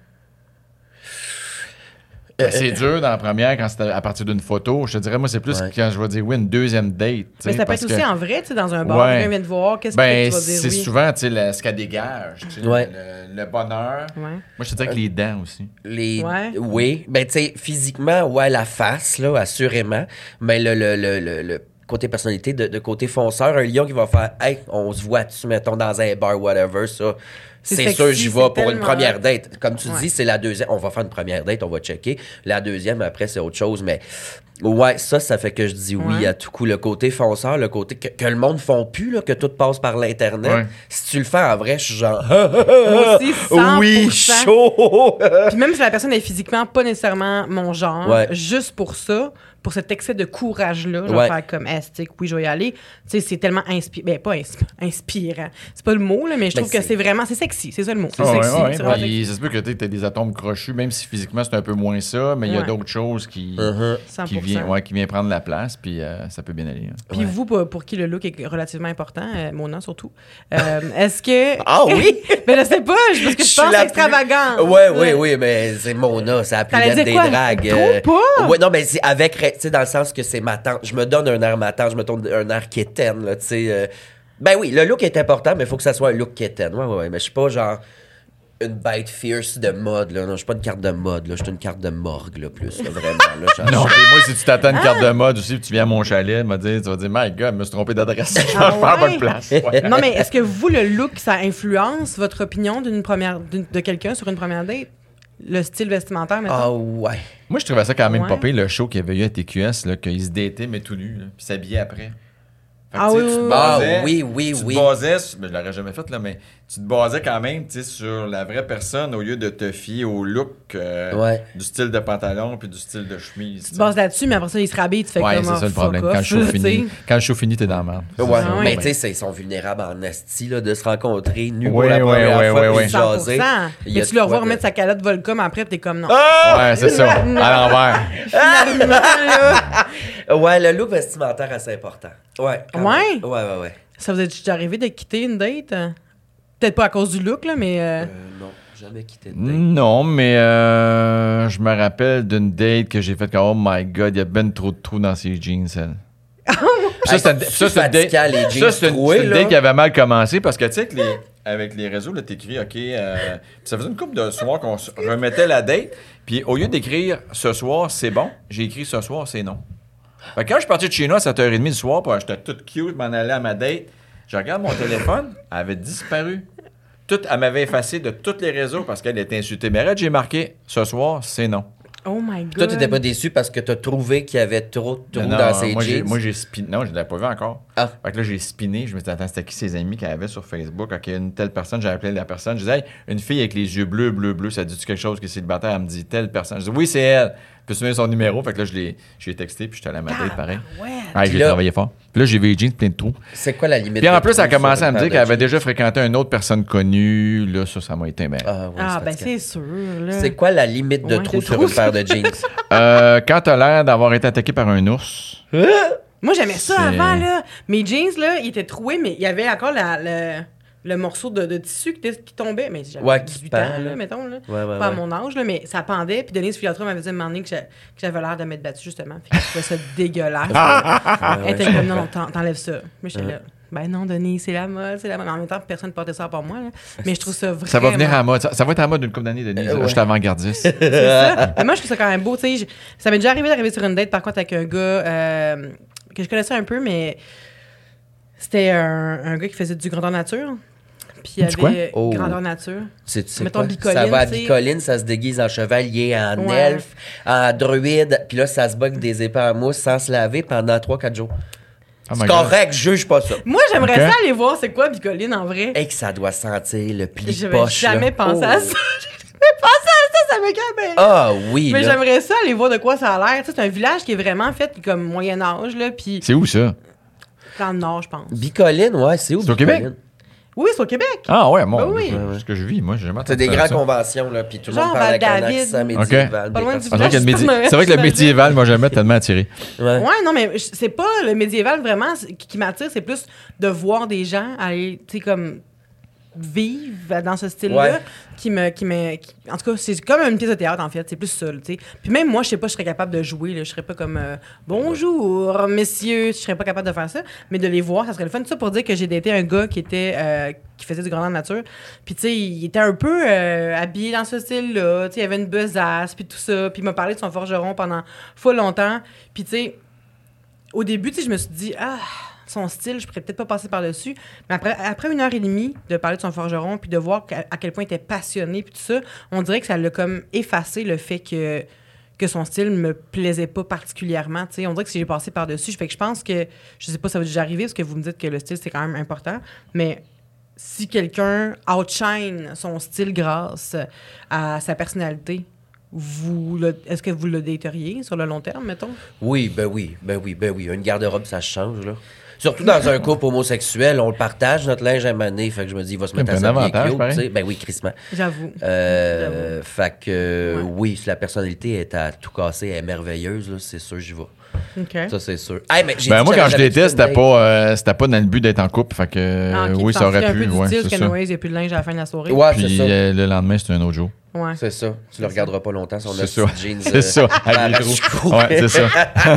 Ben, c'est dur dans la première quand c'est à partir d'une photo. Je te dirais, moi, c'est plus Ouais. quand je vais dire oui, une deuxième date. tu sais, Mais ça peut parce être aussi que- en vrai, tu sais, dans un bar, Ouais. quelqu'un vient te voir, qu'est-ce qui fait Ben, que tu vas dire c'est oui? souvent, tu sais, le- ce qu'elle dégage. tu sais, Ouais. le, le bonheur. Ouais. Moi, je te dirais que les dents aussi. Les... Ouais. Oui. Ben, tu sais, physiquement, ouais, la face, là, assurément. Mais le, le, le, le, le côté personnalité, de, de côté fonceur, un lion qui va faire, hey, on se voit-tu, mettons, dans un bar, whatever, ça. C'est C'est sexy, sûr, j'y c'est vais pour une tellement première hot. date. Comme tu Ouais. dis, c'est la deuxième. On va faire une première date, on va checker. La deuxième, après, c'est autre chose. Mais ouais, ça, ça fait que je dis oui Ouais. à tout coup. Le côté fonceur, le côté que, que le monde ne font plus, là, que tout passe par l'Internet. Ouais. Si tu le fais en vrai, je suis genre. Moi aussi, cent pour cent. Oui, chaud! Puis même si la personne est physiquement pas nécessairement mon genre, Ouais. juste pour ça, pour cet excès de courage-là, je vais Ouais. faire comme astique, oui, je vais y aller. Tu sais, c'est tellement inspirant. Ben, pas insp- inspirant. C'est pas le mot, là, mais je Ben, trouve que c'est- c'est vraiment. C'est sexy, c'est ça le mot. C'est Ah, ouais, sexy. ouais, c'est vraiment puis sexy. ça se peut que tu aies des atomes crochus, même si physiquement c'est un peu moins ça, mais il y a Ouais. d'autres choses qui, Uh-huh. cent qui, pour cent. vient, ouais, qui vient prendre la place, puis euh, ça peut bien aller. hein. Puis vous, pour, pour qui le look est relativement important, euh, Mona surtout, euh, est-ce que. Ah oui? Mais je sais pas, je- parce que je suis pense la extravagant. plus- Ouais, oui, oui, mais c'est Mona, c'est la plus T'allais laide dire des quoi? dragues. Trop pas? Ouais, non, mais c'est avec, tu sais, dans le sens que c'est ma tante. Je me donne un air ma tante, je me donne un air quétaine, là, tu sais. euh. Ben oui, le look est important, mais il faut que ça soit un look quétaine. Ouais, ouais, ouais, mais je suis pas genre une bête fierce de mode, là. Non, je suis pas une carte de mode, là. Je suis une carte de morgue, là, plus, là, vraiment, là. Genre, Non, je- puis moi, si tu t'attends une carte Ah! de mode aussi, puis tu viens à mon chalet, me dire, tu vas dire, my God, je me suis trompé d'adresse. Je Ah suis pas à ouais? bonne place. Ouais. Non, mais est-ce que vous, le look, ça influence votre opinion d'une première, d'une- de quelqu'un sur une première date? Le style vestimentaire, mettons? Ah ouais. Moi, je trouvais ça quand même Ouais. pas pire, le show qu'il y avait eu à T Q S, là, qu'ils se dataient, mais tout nus, là, puis s'habillaient après. Fait que, Ah tu sais, oui, tu te oui, oui. basais- Ah oui, oui, tu oui. te basais, sur- ben, je l'aurais jamais fait, là, mais tu te basais quand même, tu sais, sur la vraie personne au lieu de te fier au look euh, Ouais. du style de pantalon puis du style de chemise. Tu te bases là-dessus, mais après ça, il se rhabille, tu fais Ouais, comme c'est oh, ça le fuck problème. off, Quand le show tu sais. finit, quand le show finit, t'es dans la merde. Ouais, Ah ouais. mais tu sais, c'est- ils sont vulnérables en asti, là, de se rencontrer nus pour Ouais, la ouais, première ouais, fois, ouais, puis ouais. de cent pour jaser. cent. Il y Mais a tu le de quoi revois de- remettre sa calotte Volcom après, puis t'es comme non. Ah! Ouais, c'est ça. À l'envers. Finalement, là, Ouais, le look vestimentaire, assez important. Ouais. quand Ouais? même. Ouais, ouais, ouais. ça vous est déjà arrivé de quitter une date? euh? Peut-être pas à cause du look, là, mais... euh, Euh, non, jamais quitté de date. Non, mais euh, je me rappelle d'une date que j'ai faite comme, oh my God, il y a ben trop de trous dans ses jeans, elle. Ça, c'est une, Hey, ça, c'est une date, fatigant, les jeans ça, c'est une, troués, c'est une là. date qui avait mal commencé parce que, tu sais, que les, avec les réseaux, là, t'écris, OK, euh, ça faisait une couple de soirs qu'on se remettait la date, puis au lieu d'écrire « ce soir, c'est bon », j'ai écrit « ce soir, c'est non ». Fait que quand je suis parti de chez nous à sept heures trente du soir, puis j'étais toute cute, je m'en allais à ma date, je regarde mon téléphone, elle avait disparu. Tout, elle m'avait effacé de tous les réseaux parce qu'elle était insultée. Mais là, j'ai marqué « ce soir, c'est non ». Oh my God. Toi, t'étais pas déçu parce que t'as trouvé qu'il y avait trop de trous Non, dans ses moi, j'ai, jeans? moi, j'ai spiné. Non, je ne l'avais pas vu encore. Ah. Fait que là, j'ai spiné. Je me suis dit, attends, c'était qui ses amis qu'elle avait sur Facebook? OK, une telle personne, j'ai appelé la personne. Je disais, hey, une fille avec les yeux bleus, bleus, bleus, ça dit-tu quelque chose qui est célibataire? Elle me dit, telle personne. Je dis, oui, c'est elle. Puis je me son numéro. Fait que là, je l'ai, j'ai texté, puis j'étais allé à ma date, pareil. Ouais. Ah, j'ai là- travaillé fort. Puis là, j'ai vu les jeans plein de trous. C'est quoi la limite? Puis en de plus, elle a trous commencé sur à une me dire paire qu'elle de avait jeans? déjà fréquenté une autre personne connue. Là, ça, ça m'a été bien. Ah, oui, Ah, c'est ben fatigant. c'est sûr, là. C'est quoi la limite de Ouais, trous de sur trous une paire de jeans? Euh, quand t'as l'air d'avoir été attaqué par un ours. Moi, j'aimais ça C'est- avant, là. Mes jeans, là, ils étaient troués, mais il y avait encore la, le, le morceau de, de tissu qui, était- qui tombait. Mais j'avais Ouais, qui dix-huit pend, ans, là. là, mettons, là. Ouais, ouais, Pas à ouais. mon âge, là, mais ça pendait. Puis Denise Filatra m'avait dit à un moment donné que j'a- que j'avais l'air de m'être battue, justement. Fait que je trouvais ça dégueulasse. Elle était comme, non, non, t'en- t'enlèves ça. Mais j'étais là, ben non, Denise, c'est la mode, c'est la mode. Mais en même temps, personne ne portait ça à part moi, là. Mais je trouve ça vraiment... Ça va venir à la mode. Ça, ça va être à la mode d'une couple d'années, Denise. Euh, ouais. Je suis avant-gardiste. C'est ça. Mais moi, je trouve ça quand même beau. Tu sais, je- ça m'est déjà arrivé d'arriver sur une date, par contre, avec un gars euh, que je connaissais un peu, mais c'était un, un gars qui faisait du grandeur nature. Puis il y Du quoi? avait Oh. grandeur nature. C'est, c'est Mettons quoi? bicoline, Ça va à tu sais. bicoline, ça se déguise en chevalier, en Ouais. elfe, en druide, puis là, ça se bug des épées en mousse sans se laver pendant trois quatre jours. Oh c'est my God. correct, je juge pas ça. Moi, j'aimerais Ok. ça aller voir c'est quoi bicoline en vrai. Et que ça doit sentir le pli de J'avais poche. jamais là. pensé Oh. à ça. J'avais pensé à ça, ça m'écœurait. Ah oui, Mais là. j'aimerais ça aller voir de quoi ça a l'air. Tu sais, c'est un village qui est vraiment fait comme Moyen-Âge, là, puis C'est où ça? dans le Nord, je pense. Bicoline, ouais, c'est où C'est au Bicoline? Québec? Oui, c'est au Québec. Ah ouais, moi. Ben oui. C'est ce que je vis. Moi, j'ai jamais C'est des entendu grandes ça. conventions, là, puis tout le Genre monde parle avec un Val-David. accent Ok. médiéval. Pas loin du des Ah, c'est vrai, qu'il y a le village, médi- Noël, c'est vrai que le j'imagine. médiéval, moi, jamais tellement attiré. Ouais. Ouais, non, mais je- c'est pas le médiéval vraiment c'est- qui qui m'attire, c'est plus de voir des gens aller, tu sais, comme vivre dans ce style-là, Ouais. qui me, qui me, qui- en tout cas, c'est comme une pièce de théâtre en fait, c'est plus ça, tu sais. Puis même moi, je sais pas, je serais capable de jouer, là, je serais pas comme euh, bonjour, messieurs, je serais pas capable de faire ça, mais de les voir, ça serait le fun. Tout ça pour dire que j'ai daté un gars qui était, euh, qui faisait du grandeur nature, puis tu sais, il était un peu euh, habillé dans ce style-là, tu sais, il avait une besace, puis tout ça, puis il m'a parlé de son forgeron pendant full longtemps, puis tu sais, au début, tu sais, je me suis dit, ah, son style, je pourrais peut-être pas passer par-dessus. Mais après, après une heure et demie de parler de son forgeron, puis de voir qu'à- à quel point il était passionné, puis tout ça, on dirait que ça l'a comme effacé le fait que, que son style me plaisait pas particulièrement. Tu sais, on dirait que si j'ai passé par-dessus, je fais que je pense que, je sais pas si ça va déjà arriver, parce que vous me dites que le style, c'est quand même important, mais si quelqu'un outshine son style grâce à sa personnalité, vous le- est-ce que vous le dateriez sur le long terme, mettons? Oui, ben oui, ben oui, ben oui. Une garde-robe, ça se change, là. Surtout dans un couple homosexuel, on le partage, notre linge à maner. Fait que je me dis, il va se mettre à un s'habiller avantage, cute, pareil. tu sais. Ben oui, crissement. J'avoue. Euh, fait que, euh, Ouais. oui, si la personnalité est à tout casser, elle est merveilleuse, là, c'est sûr, j'y vais. OK. Ça, c'est sûr. Hey, mais j'ai Ben, dit moi, que quand je j'avais l'étais, fait c'était une date. pas, euh, c'était pas dans le but d'être en couple. Fait que, Ah, ok, oui, tu ça t'en fous aurait un pu. peu du Ouais, style, c'est parce ça. qu'anyways, il n'y a plus de linge à la fin de la soirée. Ouais, c'est Puis ça. euh, le lendemain, c'est un autre jour. Ouais. C'est ça. Tu le regarderas pas longtemps, son C'est petit ça. jeans. C'est euh, ça. à Avec les la trous. choucou. Ouais, c'est ça.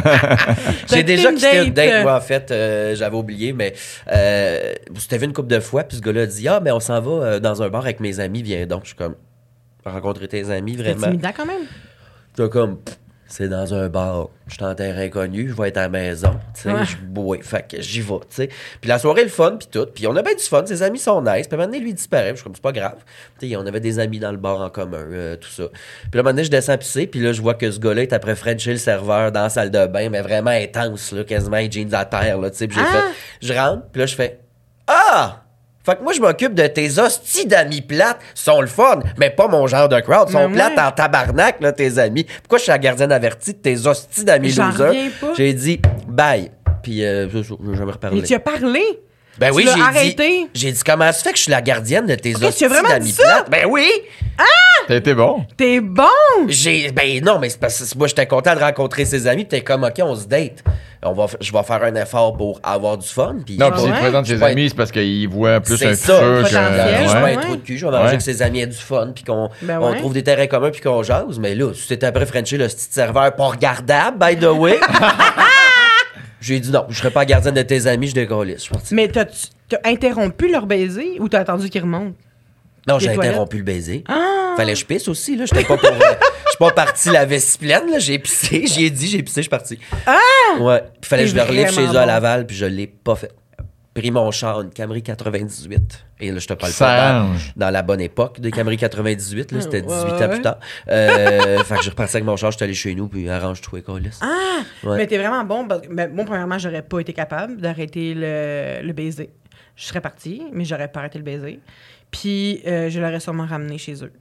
J'ai Fait déjà que quitté une une date, date, euh, moi, en fait. euh, j'avais oublié, mais euh, c'était vu une couple de fois, puis ce gars-là a dit « Ah, mais on s'en va euh, dans un bar avec mes amis, viens donc. » Je suis comme « Rencontrer tes amis, C'est vraiment? intimidant quand même. » J'étais comme Pff, c'est dans un bar. Je suis en terrain inconnu, je vais être à la maison. Tu sais, Ouais. je bois. Fait que j'y vais, tu sais. Puis la soirée, le fun, puis tout. Puis on a bien du fun. Ses amis sont nice. Puis à un moment donné, lui, il disparaît. Puis je suis comme, c'est pas grave. Tu sais, on avait des amis dans le bar en commun, euh, tout ça. Puis là, à un moment donné, je descends pisser. Puis là, je vois que ce gars-là est après Frencher le serveur dans la salle de bain, mais vraiment intense, là, quasiment les jeans à terre, là, tu sais. Puis j'ai Ah! fait, je rentre. Puis là, je fais, ah! Fait que moi, je m'occupe de tes hosties d'amis plates. Ils sont le fun, mais pas mon genre de crowd. Ils sont Mais plates ouais. en tabarnak, là, tes amis. Pourquoi je suis la gardienne avertie de tes hosties d'amis J'en losers? reviens pas. J'ai dit, bye. Puis, euh, c'est ça, je vais jamais reparler. Mais tu as parlé. Ben tu oui, l'as j'ai arrêté. dit. J'ai dit, comment ça fait que je suis la gardienne de tes Ok, tu as hosties vraiment d'amis dit ça? plates? Ben oui! T'as été bon. T'es bon. J'ai, ben non, mais c'est parce que moi, j'étais content de rencontrer ses amis. Puis t'es comme, OK, on se date. On va, f- je vais faire un effort pour avoir du fun. Puis Non, Ah puis s'il ouais? présente Je ses vais amis, c'est parce qu'il voit plus C'est un ça, futur que. potentiel, je vais ouais. être trop de cul, je vais manger Ouais. avec ses amis et du fun, puis qu'on Ben on ouais. trouve des terrains communs, puis qu'on jase. Mais là, si c'était après Frencher, le petit serveur pas regardable, by the way, J'ai dit non, je serais pas gardienne de tes amis, je décollais. Je suis parti. Mais t'as, t'as interrompu leur baiser ou t'as attendu qu'ils remontent? Non, Les j'ai toilettes? interrompu le baiser. Ah! Fallait que je pisse aussi, là. J'étais pas pour. euh, Je suis pas parti la vessie pleine, là. J'ai pissé, j'y ai dit, j'ai pissé, je suis parti. Ah! Ouais. Puis fallait que je C'est le relève chez vraiment eux à bon. Laval, puis je l'ai pas fait. Pris mon char, une Camry quatre-vingt-dix-huit. Et là, je te parle Ça pas dans, arrange. dans la bonne époque de Camry quatre-vingt-dix-huit, là. C'était Ouais, dix-huit ouais. ans plus tard. Euh, fait que j'ai reparti avec mon char, j'étais allé chez nous, puis arrange-toi, câlisse. Ah! Ouais. Mais t'es vraiment bon. Parce que, ben, moi, premièrement, j'aurais pas été capable d'arrêter le, le baiser. Je serais partie, mais j'aurais pas arrêté le baiser. Puis, euh, je l'aurais sûrement ramené chez eux.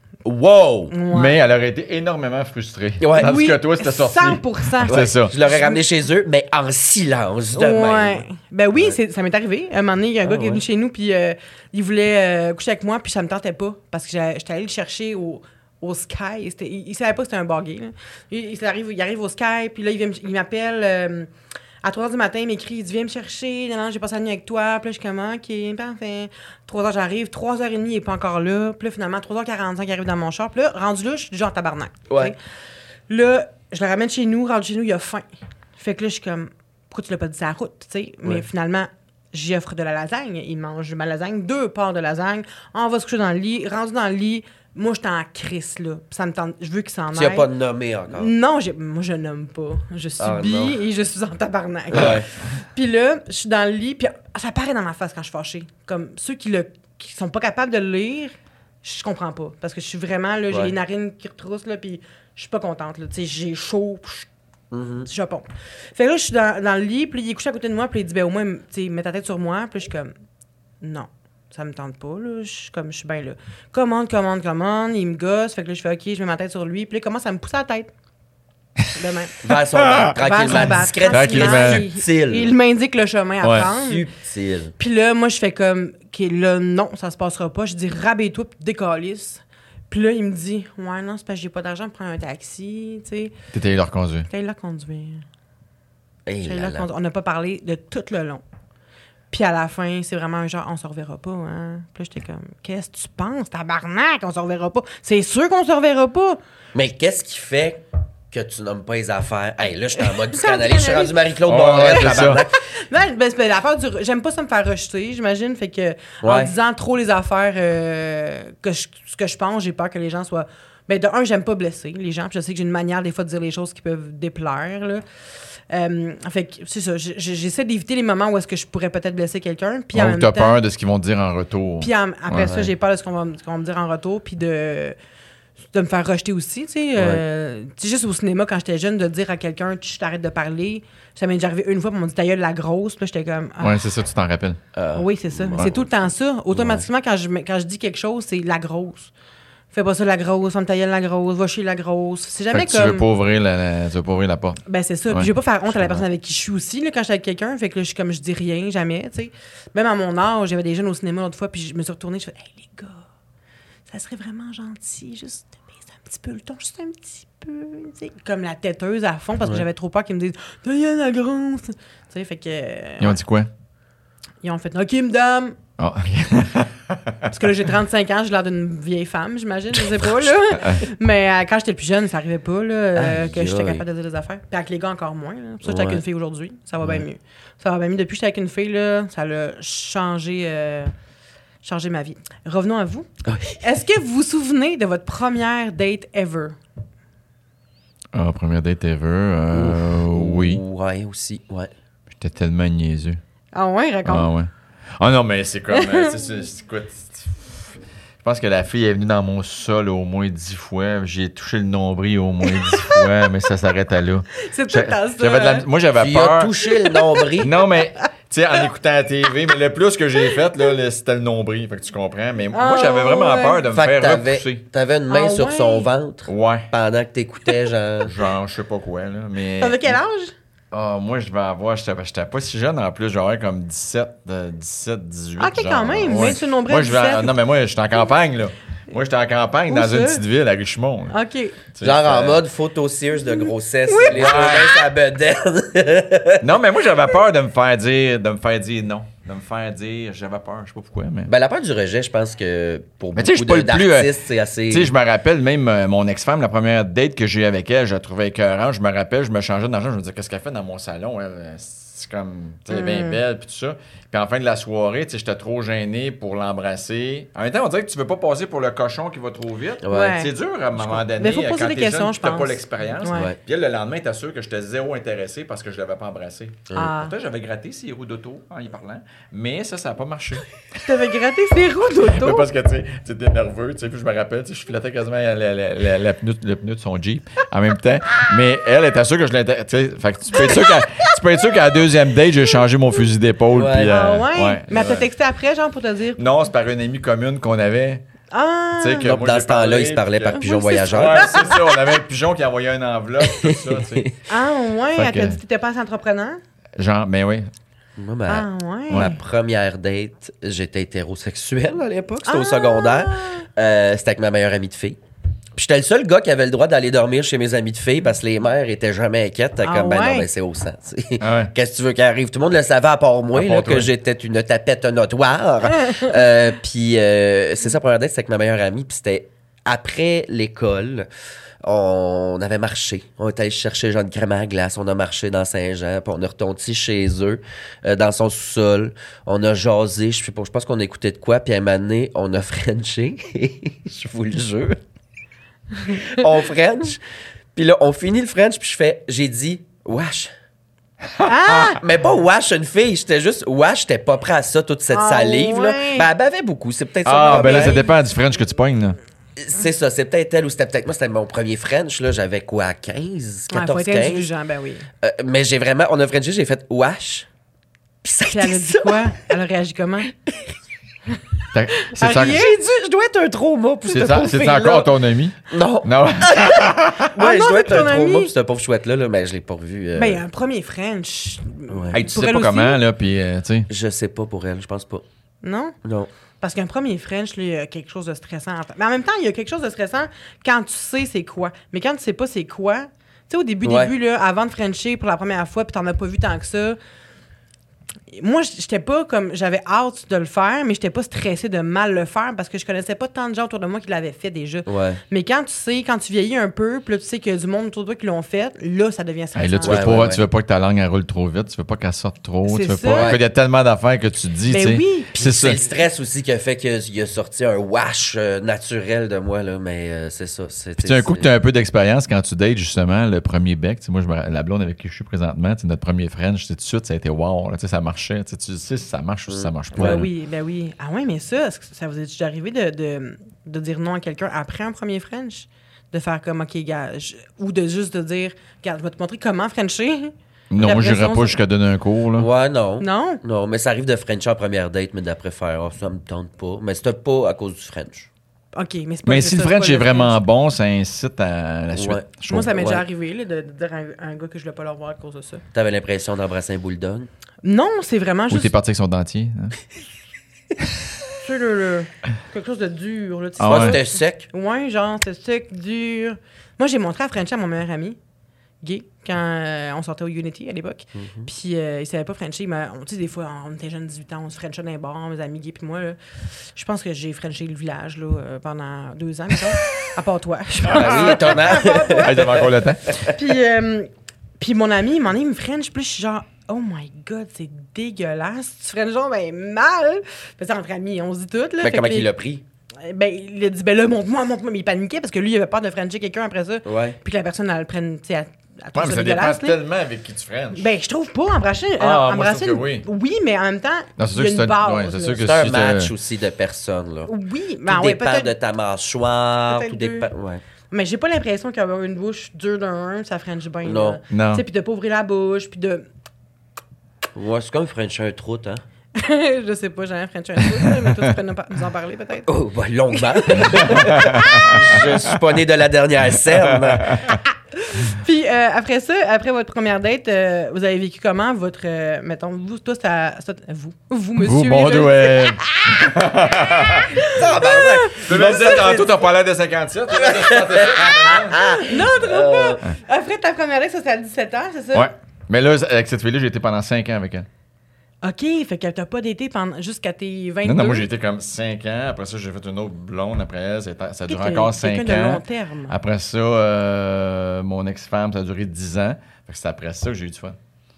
Wow! Ouais. Mais elle aurait été énormément frustrée. Ouais. Tandis Oui, que toi, c'était sorti. cent pour cent. C'est ça. Je l'aurais ramené chez eux, mais en silence, de même. Ouais. Ben oui, c'est, ça m'est arrivé. À un moment donné, il y a un Ah, gars qui est venu ouais. chez nous, puis euh, il voulait euh, coucher avec moi, puis ça me tentait pas. Parce que j'ai- j'étais allée le chercher au, au Sky. C'était- il, il savait pas que c'était un bar gay, là. Il, il arrive, il arrive au Sky, puis là, il, vient me- il m'appelle euh, à trois heures du matin, il m'écrit, il dit, viens me chercher, non, non, j'ai passé la nuit avec toi. Puis là, je suis comme, OK, parfait. trois heures, j'arrive. trois heures trente, il est pas encore là. Puis là, finalement, trois heures quarante-cinq, il arrive dans mon char. Puis là, rendu là, je suis du genre tabarnak. Ouais. tu sais. Là, je le ramène chez nous, rendu chez nous, il a faim. Fait que là, je suis comme, pourquoi tu l'as pas dit sur la route, tu sais? Mais Ouais. finalement, j'y offre de la lasagne. Il mange ma lasagne, deux parts de lasagne. On va se coucher dans le lit. Rendu dans le lit, moi, j'étais en crise, là. Puis ça me tente, je veux qu'il s'en Tu n'as aille. pas nommé encore. Non, j'ai- moi, je nomme pas. Je subis Ah, non. et je suis en tabarnak. Ouais. Puis là, je suis dans le lit, puis ça paraît dans ma face quand je suis fâchée. Comme ceux qui, le, qui sont pas capables de le lire, je comprends pas. Parce que je suis vraiment, là, j'ai Ouais. les narines qui retroussent, là, puis je suis pas contente, là. Tu sais, j'ai chaud, puis je Mhm. je pompe. Fait que là, je suis dans, dans le lit, puis il est couché à côté de moi, puis il dit, ben au moins, tu sais, mets ta tête sur moi. Puis là, je suis comme, non, ça me tente pas, là. Je suis comme, je suis bien là. Commande, commande, commande. Il me gosse. Fait que là, je fais, OK, je mets ma tête sur lui. Puis là, il commence à me pousser la tête. De même. Vers son bar, Vers son tranquillement, bar, discrètement, tranquillement. subtil. Il m'indique le chemin à Ouais. prendre. Subtil. Puis là, moi, je fais comme, OK, là, non, ça se passera pas. Je dis, rabais-toi, puis décalisse. Puis là, il me dit, ouais, non, c'est parce que j'ai pas d'argent pour prendre un taxi, tu sais. T'étais allé le reconduire. J'étais là conduire. Hey J'étais là là là. conduire. On n'a pas parlé de tout le long. Puis à la fin, c'est vraiment un genre, on se reverra pas, hein. Puis là, j'étais comme, qu'est-ce que tu penses, tabarnak, on se reverra pas? C'est sûr qu'on se reverra pas. Mais qu'est-ce qui fait que tu nommes pas les affaires? Hey, là, je suis en mode psychanalyste. Je suis rendu Marie-Claude Ouais, Barrette, c'est ça. tabarnak. Ben, ben, c'est l'affaire du. J'aime pas ça me faire rejeter, j'imagine. Fait que, en Ouais. disant trop les affaires euh, que je, ce que je pense, j'ai peur que les gens soient. Ben, de un, j'aime pas blesser les gens. Puis je sais que j'ai une manière, des fois, de dire les choses qui peuvent déplaire, là. Euh, fait que, c'est ça. j- j- J'essaie d'éviter les moments où est-ce que je pourrais peut-être blesser quelqu'un. Puis en Donc, même t'as temps- peur de ce qu'ils vont te dire en retour. Puis en- après Ouais. ça, j'ai peur de ce qu'on va, me- ce qu'on va me dire en retour, puis de, de me faire rejeter aussi, tu sais. Euh, tu sais, juste au cinéma, quand j'étais jeune, de dire à quelqu'un, tu t'arrêtes de parler. Ça m'est déjà arrivé une fois, puis on m'a dit, ta gueule, la grosse. Puis là, j'étais comme, ah, Ouais, c'est ça, tu t'en rappelles. Euh, oui, c'est ça. Ouais. C'est tout le temps ça. Automatiquement, quand, je, me- quand je dis quelque chose, c'est la grosse. Fais pas ça, la grosse, ferme ta gueule, la grosse, va chez la grosse. C'est jamais Fait que tu comme. veux pas ouvrir la, la- tu veux pas ouvrir la porte. Ben, c'est ça. Ouais. Puis je vais pas faire honte à la Je personne avec qui je suis aussi, là, quand je suis avec quelqu'un. Fait que là, je suis comme, je dis rien, jamais, tu sais. Même à mon âge, j'avais des jeunes au cinéma l'autre fois, puis je me suis retournée, je fais, hey, les gars, ça serait vraiment gentil, juste de baisser un petit peu le ton, juste un petit peu, tu sais. Comme la têteuse à fond, parce que Ouais. j'avais trop peur qu'ils me disent, ta gueule, la grosse. Tu sais, fait que. Ils ont ouais. dit quoi? Ils ont fait, OK, madame. Ah, ok. Parce que là, j'ai trente-cinq ans, j'ai l'air d'une vieille femme, j'imagine, je sais pas, là. Mais euh, quand j'étais plus jeune, ça arrivait pas, là, euh, Aïe, que j'étais aïe. capable de dire des affaires. Puis avec les gars, encore moins, là. Pour ça, j'étais avec Ouais. une fille aujourd'hui. Ça va Ouais. bien mieux. Ça va bien mieux. Depuis que j'étais avec une fille, là, ça a changé, euh, changé ma vie. Revenons à vous. Oui. Est-ce que vous vous souvenez de votre première date ever? Ah, première date ever. euh, oui. Ouais, aussi, ouais. J'étais tellement niaiseux. Ah ouais, raconte. Ah, ouais. Ah, non, mais c'est comme. euh, c'est- c'est- c'est quoi, c'est- Je pense que la fille est venue dans mon sol au moins dix fois. J'ai touché le nombril au moins dix fois, mais ça s'arrête à là. C'est tout J'a- le temps ça. j'avais de la- hein? Moi, j'avais Tu peur. as touché le nombril. Non, mais, tu sais, en écoutant la T V, mais le plus que j'ai fait, là, le- c'était le nombril. Fait que tu comprends. Mais moi, Ah, j'avais vraiment ouais. peur de me Fait que faire t'avais, repousser. t'avais une main Ah sur ouais? son ventre Ouais. pendant que t'écoutais, genre. Genre, je sais pas quoi, là. Mais. T'avais quel âge? Ah, moi, je vais avoir. J'étais j'étais pas si jeune en plus. J'aurais comme dix-sept, euh, dix-sept, dix-huit. Ok, genre. quand même. Ouais. Vingt sur le nombril Moi, à je vais. dix-sept. Non, mais moi, j'étais en campagne, là. Moi, j'étais en campagne Où dans ça? une petite ville à Richemont. là. OK. Tu sais, Genre en c'était- mode photo Sears de grossesse. Les cheveux minces à bedaine. Non, mais moi, j'avais peur de me faire dire, de me faire dire non. de me faire dire, j'avais peur, je sais pas pourquoi, mais... Ben, la peur du rejet, je pense que pour Mais tu sais, je beaucoup suis pas de- le plus, euh, d'artistes, c'est assez... Tu sais, je me rappelle même euh, mon ex-femme, la première date que j'ai eu avec elle, je la trouvais écœurante. Je me rappelle, je me changeais d'argent, je me disais, qu'est-ce qu'elle fait dans mon salon? Elle, c'est comme, tu sais, bien belle, puis tout ça. Puis en fin de la soirée, tu sais, j'étais trop gêné pour l'embrasser. En même temps, on dirait que tu veux pas passer pour le cochon qui va trop vite. Ouais. C'est dur à un moment donné, Mais faut poser quand des t'es questions, jeune, je tu n'as pas pense. l'expérience. Ouais. Ouais. Puis elle, le lendemain, t'es sûr que j'étais zéro intéressé parce que je l'avais pas embrassé. Ah. Pourtant, j'avais gratté ses roues d'auto en y parlant, mais ça, ça n'a pas marché. T'avais gratté ses roues d'auto. Ouais, parce que, tu sais, tu étais nerveux, tu sais, puis je me rappelle, tu sais, je filatais quasiment la, la, la, la pneu, le pneu de son Jeep en même temps. Mais elle était sûre que je l'intéressais, tu sais, fait que tu peux être sûr qu'à, tu peux être sûr qu'à la deuxième date, j'ai changé mon fusil d'épaule. Ouais. Puis, euh, Ah ouais? Mais elle t'a ouais. texté après, genre, pour te dire... Non, c'est par une amie commune qu'on avait. Ah! Tu sais, que Donc, moi, dans j'ai ce temps-là, parlé, il se parlait puis par que- pigeon Oui, c'est voyageur. Ouais, c'est ça. On avait un pigeon qui envoyait une enveloppe, tout ça, tu sais. Ah ouais, Fait elle t'a que- dit que t'étais pas assez entrepreneur? Genre, mais oui. Moi, ma, Ah ouais? ma première date, j'étais hétérosexuel à l'époque, c'était Ah! au secondaire. Euh, c'était avec ma meilleure amie de fille. Puis j'étais le seul gars qui avait le droit d'aller dormir chez mes amis de filles parce que les mères étaient jamais inquiètes. T'es Ah comme, ben ouais? non, ben c'est au sang. tu sais. Ah ouais. Qu'est-ce que tu veux qu'il arrive? Tout le monde le savait à part moi, À part là, toi. que j'étais une tapette notoire. euh, puis euh, c'est ça, la première date, c'était avec ma meilleure amie. Puis c'était après l'école. On avait marché. On était allé chercher Jean de crème à la glace. On a marché dans Saint-Jean. Puis on est retourné chez eux, euh, dans son sous-sol. On a jasé. Je sais pas, je pense qu'on a écouté de quoi. Puis à un moment donné, on a frenché. Je vous le jure. On French. Puis là, on finit le French. Puis je fais, j'ai dit, wesh. Ah! Mais pas wesh une fille. J'étais juste, wesh, j'étais pas prêt à ça, toute cette Ah salive. Là. ouais. Ben, elle bavait beaucoup. C'est peut-être ça. Ah, le ben là, ça problème. dépend du French que tu pognes, là. C'est ça, c'est peut-être elle ou c'était peut-être moi, c'était mon premier French, là, j'avais quoi, quinze, Ouais, faut quatorze, être quinze. indulgent, ben oui. Euh, mais j'ai vraiment, on a Frenché, j'ai fait wesh. Puis ça a Puis elle été a dit ça. quoi? Elle a réagi comment? T'as- C'est Ah, ça- rien? J'ai dit, je dois être un trauma pour c'est cette ça- pauvre c'est fille-là. encore ton ami? Non. Non. Ouais, Ah non, je dois avec être un ton trauma ami? pour cette pauvre chouette-là, là, mais je l'ai pas revu. euh, Ben, un premier French. ouais. Hey, tu Pour sais elle pas aussi? comment, là, puis, euh, tu sais. Je sais pas pour elle, je pense pas. Non? Non. Parce qu'un premier French, là, il y a quelque chose de stressant. Mais en même temps, il y a quelque chose de stressant quand tu sais c'est quoi. Mais quand tu sais pas c'est quoi, tu sais, au début, Ouais. début, là, avant de Frencher pour la première fois, puis t'en as pas vu tant que ça, moi, j'étais pas comme. J'avais hâte de le faire, mais j'étais pas stressée de mal le faire parce que je connaissais pas tant de gens autour de moi qui l'avaient fait déjà. Ouais. Mais quand tu sais, quand tu vieillis un peu, puis là, tu sais qu'il y a du monde autour de toi qui l'ont fait, là, ça devient stressant. Hey, là, tu, Ouais, veux pas, ouais, ouais. tu veux pas que ta langue elle roule trop vite, tu veux pas qu'elle sorte trop, C'est tu veux ça. pas. Il y a tellement d'affaires que tu dis, Ben tu sais. oui. Puis C'est c'est ça. le stress aussi qui a fait qu'il a sorti un wash euh, naturel de moi, là, mais euh, c'est ça. C'est, Puis tu sais, un coup que tu as un peu d'expérience quand tu dates, justement, le premier bec, tu sais, moi, je me, la blonde avec qui je suis présentement, tu sais, notre premier French, tu sais, tout de suite, ça a été wow, là, tu sais, ça marchait. Tu sais, tu sais si ça marche ou si ça marche pas. Ben là. oui, ben oui. Ah ouais, mais ça, est-ce que ça vous est déjà arrivé de, de, de dire non à quelqu'un après un premier French? De faire comme, OK, gars, je- ou de juste de dire, regarde, je vais te montrer comment Frencher. Non, La j'irais pression, pas ça- jusqu'à donner un cours, là. Ouais, non. Non? Non, mais ça arrive de French en première date, mais d'après faire, oh, ça me tente pas. Mais c'était pas à cause du French. OK, mais c'est pas Mais c'est si le ça, French c'est est pas le vraiment French. bon, ça incite à la suite. Ouais. je Moi, trouve. ça m'est déjà Ouais. arrivé là, de, de dire à un, un gars que je voulais pas le revoir à cause de ça. T'avais l'impression d'embrasser un bulldog? Non, c'est vraiment Ou juste. t'es parti avec son dentier. hein? C'est le- le- quelque chose de dur. Là, tu sais. Ah Moi, ouais? c'était sec. Ouais, genre, c'est sec, dur. Moi, j'ai montré à Frenchie à mon meilleur ami, gay, quand euh, on sortait au Unity à l'époque. Puis euh, il savait pas Frenchie. Mais on- tu sais, des fois, on était jeunes, dix-huit ans, on se Frenchait dans les bars, mes amis gays, puis moi, là, je pense que j'ai Frenché le village là, euh, pendant deux ans, mettons. À part toi. je pense. Ah oui, étonnant. Hey, t'avais encore le temps. Puis, euh, puis mon ami, il m'en est, il me French. Puis là, je suis genre, oh my God, c'est dégueulasse. Tu French genre, ben mal. Puis ça, entre amis, on se dit tout. Là. Mais Fait comment que il les- l'a pris? Ben, il a dit, ben là, montre-moi, montre-moi. Mais il paniquait parce que lui, il avait peur de Frencher quelqu'un après ça. Ouais. Puis que la personne, elle le prenne, tu sais, elle, elle Ouais, trouve mais ça ça dépend dégueulasse. là. tellement avec qui tu French. Ben, je trouve pas embrasser. euh, Ah, moi, embrasser je trouve une- que oui. Oui, mais en même temps, Non, c'est il y a sûr que une c'est un- base. ouais, c'est là. sûr que C'est un si match t'as- aussi de personnes, là. Oui, Tout ben ouais, dépend peut-être. de ta mâchoire, peut-être tout deux. dépend... Ouais. Mais j'ai pas l'impression qu'avoir une bouche dure d'un, ça French bien. Non. là. Non. Tu sais, puis de pas ouvrir la bouche, puis de. Ouais, c'est comme French un troute, hein? Je sais pas, j'ai un French un peu, mais toi, tu peux nous par- nous en parler peut-être. Oh, bah, longuement. Je suis pas né de la dernière scène. Puis euh, après ça, après votre première date, euh, vous avez vécu comment votre. euh, mettons, vous, toi, ça. ça- vous, vous, monsieur. Vous, bon, là. ouais. Ah, ben, ouais. Tu me disais tantôt, t'as parlé de cinquante-sept. tu l'as dit soixante-sept. Non, trop pas. Après ta première date, ça, c'était à dix-sept ans, c'est ça? Ouais. Mais là, avec cette fille-là, j'ai été pendant cinq ans avec elle. OK, fait que t'as pas daté pendant jusqu'à tes vingt-deux. Non, non, moi, j'ai été comme cinq ans. Après ça, j'ai fait une autre blonde après elle. Ça a, ça a duré t'es encore quelqu'un cinq de ans. long terme. Après ça, euh, mon ex-femme, ça a duré dix ans. Fait que c'est après ça que j'ai eu du fun.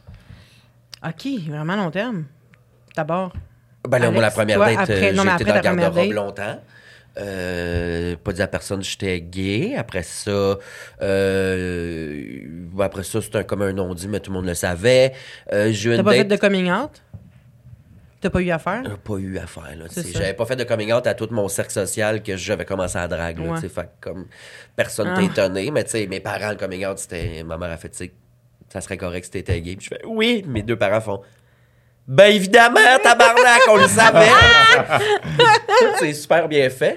OK, vraiment long terme. D'abord. Ben là, moi, la Alex, première toi, date, après- euh, non, j'ai mais été après dans le ta première garde-robe date. longtemps. Euh, pas dit à personne que j'étais gay. Après ça, euh, après ça, c'était un- comme un non-dit, mais tout le monde le savait. Euh, j'ai eu T'as une pas fait date... de coming out? T'as pas eu à faire? J'ai pas eu affaire, là. C'est tu sais. ça. J'avais pas fait de coming out à tout mon cercle social que j'avais commencé à drague, là, Ouais. tu sais. Fait que comme personne Ah. t'a étonné, mais tu sais, mes parents, le coming out, c'était... Ma mère a fait, tu sais, ça serait correct si t'étais gay. Puis je fais, oui, mes deux parents font... Ben évidemment, tabarnak, on le savait! C'est super bien fait.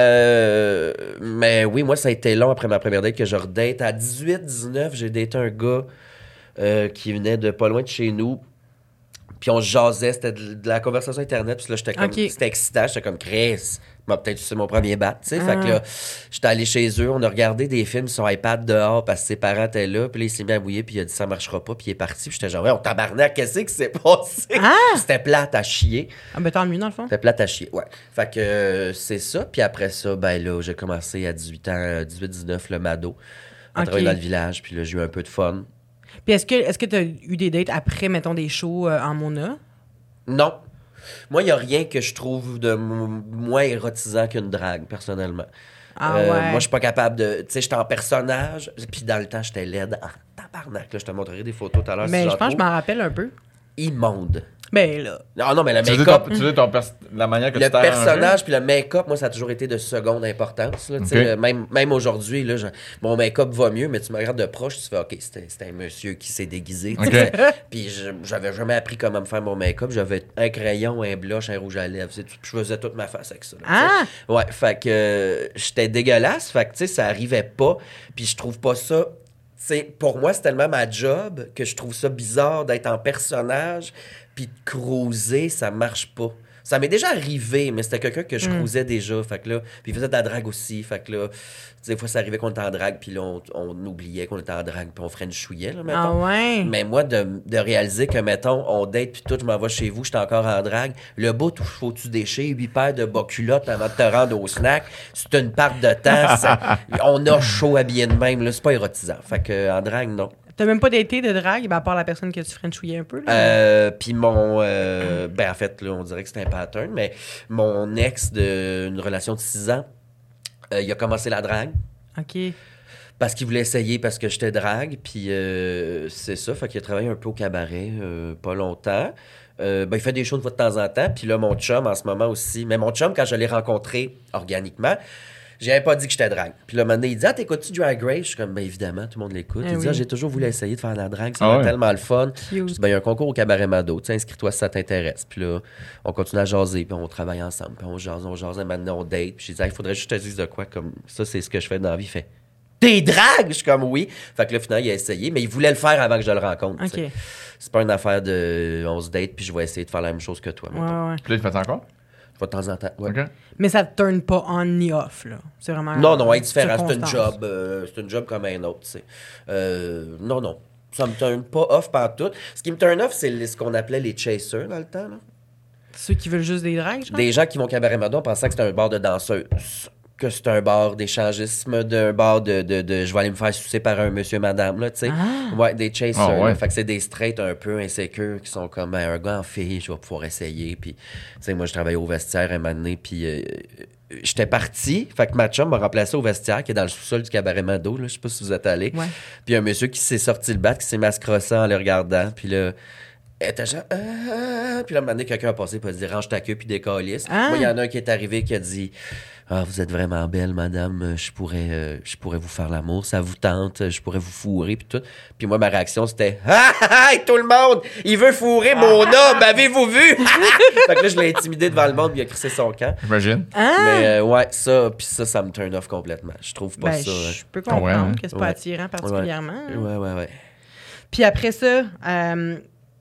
Euh, mais oui, moi, ça a été long après ma première date que je redate. À dix-huit dix-neuf, j'ai daté un gars euh, qui venait de pas loin de chez nous. Puis on se jasait, c'était de, de la conversation Internet. Puis là, j'étais comme, Ok. c'était excitant. J'étais comme, Chris, m'a peut-être c'est mon premier bat, tu sais. Fait que Ah. là, j'étais allé chez eux, on a regardé des films sur iPad dehors parce que ses parents étaient là. Puis là, il s'est mis à bouiller, puis il a dit, ça marchera pas. Puis il est parti. Puis j'étais genre, ouais, on tabarnak, qu'est-ce qui s'est passé? Ah! C'était plate à chier. Ah, ben tant mieux, dans le fond. C'était plate à chier, ouais. Fait que euh, c'est ça. Puis après ça, ben là, j'ai commencé à dix-huit ans, dix-huit dix-neuf, le Mado, à Ok. travailler dans le village. Puis là, j'ai eu un peu de fun. Puis est-ce que est-ce que t'as eu des dates après, mettons, des shows euh, en Mona? Non. Moi, il n'y a rien que je trouve de m- moins érotisant qu'une drague, personnellement. Ah Euh, ouais. Moi, je suis pas capable de... Tu sais, j'étais en personnage, puis dans le temps, j'étais laide. Ah, tabarnak, là, je te montrerai des photos tout à l'heure. Mais si je j'en pense que je trouve. m'en rappelle un peu. Immonde. Ben là. Non, non, mais le Tu veux dire, make-up... ton- tu veux dire ton pers- la manière que Le tu t'es arrangé? personnage puis le make-up, moi, ça a toujours été de seconde importance. Là, tu sais, Ok. euh, Même, même aujourd'hui, là, je- mon make-up va mieux, mais tu me regardes de proche, tu fais OK, c'était c'était un monsieur qui s'est déguisé. tu sais. Ok. Puis je- j'avais jamais appris comment me faire mon make-up. J'avais un crayon, un blush, un rouge à lèvres. c'est tout. Puis je faisais toute ma face avec ça. là, tu sais. Ah! Ouais, fait que euh, j'étais dégueulasse. Fait que tu sais, ça arrivait pas. Puis je trouve pas ça. C'est, pour moi, c'est tellement ma job que je trouve ça bizarre d'être en personnage puis de cruiser, ça marche pas. Ça m'est déjà arrivé, mais c'était quelqu'un que je Mm. cruisais déjà. Fait que là, puis il faisait de la drague aussi. Fait que là, tu sais, des fois, ça arrivait qu'on était en drague, puis là, on, on oubliait qu'on était en drague, puis on frenchouillait, là, Ah mettons. ouais. Mais moi, de, de réaliser que, mettons, on date, puis tout, je m'en vais chez vous, j'étais encore en drague. Le bout où faut-tu déchirer huit paires de bas culottes avant de te rendre au snack, c'est une part de temps. ça- on a chaud habillé de même, là, c'est pas érotisant. Fait que, en drague, non. T'as même pas daté de drague, ben, à part la personne que tu frenchouillais un peu, là? Euh, puis mon... euh, ben, en fait, là, on dirait que c'est un pattern, mais mon ex d'une relation de six ans, euh, il a commencé la drague. OK. Parce qu'il voulait essayer, parce que j'étais drague, puis euh, c'est ça, fait qu'il a travaillé un peu au cabaret, euh, pas longtemps. Euh, ben, il fait des shows de fois de temps en temps, puis là, mon chum, en ce moment aussi, mais mon chum, quand je l'ai rencontré organiquement, j'avais pas dit que j'étais drague. Puis là, maintenant, il dit « Ah, t'écoutes-tu Drag Race? » Je suis comme « Ben, évidemment, tout le monde l'écoute. Eh Il dit oui. Ah, j'ai toujours voulu essayer de faire de la drague, c'est Ah ouais. tellement le fun. » Je Cute. dis « Ben, il y a un concours au cabaret Mado, tu sais, inscris-toi si ça t'intéresse. » Puis là, on continue à jaser, puis on travaille ensemble, puis on jase, on jase, et maintenant, on date. Puis j'ai dit « Il faudrait juste que je te dise de quoi, comme ça, c'est ce que je fais dans la vie. » Il fait « T'es drague? » Je suis comme « Oui. » Fait que là, finalement, il a essayé, mais il voulait le faire avant que je le rencontre. tu sais. OK. C'est pas une affaire de on se date, puis je vais essayer de faire la même chose que toi. Ouais, mettons. ouais. Puis là, tu fais ça encore? Je vais de temps en temps. ouais. OK. Mais ça te turn pas on ni off, là. C'est vraiment. Non, non, indifférent. C'est une circonstance. job. euh, c'est une job comme un autre, tu sais. Euh, non, non. Ça me turn pas off pantoute. Ce qui me turn off, c'est les- ce qu'on appelait les chasers dans le temps. Là. Ceux qui veulent juste des dragues, genre? Des gens qui vont au cabaret Mado en pensant que c'est un bar de danseuses. Que c'est un bar d'échangisme, d'un bar de, de, de je vais aller me faire sucer par un monsieur, madame, là, tu sais. Ah. Ouais, des chasers. Ah ouais. là. Fait que c'est des straights un peu insécures qui sont comme ben, un gars en fille, je vais pouvoir essayer. Puis, tu sais, moi, je travaillais au vestiaire un moment donné, puis euh, j'étais parti. Fait que ma chum m'a remplacé au vestiaire, qui est dans le sous-sol du cabaret Mado, là. Je sais pas si vous êtes allés. Ouais. Puis un monsieur qui s'est sorti le bat, qui s'est mis à se crosser en le regardant. Puis là, elle était genre. Ah! Puis là, un moment donné, quelqu'un a passé, puis a dit range ta queue, puis décalisse. Ah! Moi, il y en a un qui est arrivé qui a dit ah, vous êtes vraiment belle, madame. Je pourrais, euh, je pourrais vous faire l'amour. Ça vous tente. Je pourrais vous fourrer, puis tout. Puis moi, ma réaction, c'était ah, ah, ah, tout le monde, il veut fourrer mon homme. Avez-vous vu? Fait que là, je l'ai intimidé devant le monde, puis il a crissé son camp. J'imagine. Ah! Mais euh, ouais, ça, puis ça, ça me turn off complètement. Je trouve pas Ben, ça. euh, je peux comprendre ouais, hein? que c'est pas Ouais. attirant particulièrement. hein. Ouais, ouais, ouais. Puis après ça, euh,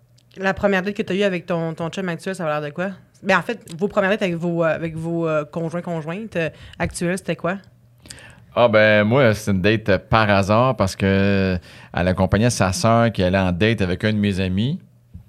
la première date que tu as eue avec ton, ton chum actuel, ça a l'air de quoi? Ben, en fait, vos premières dates avec vos, euh, avec vos euh, conjoints-conjointes euh, actuels, c'était quoi? Ah ben moi, c'est une date euh, par hasard parce que elle accompagnait sa sœur qui allait en date avec un de mes amis.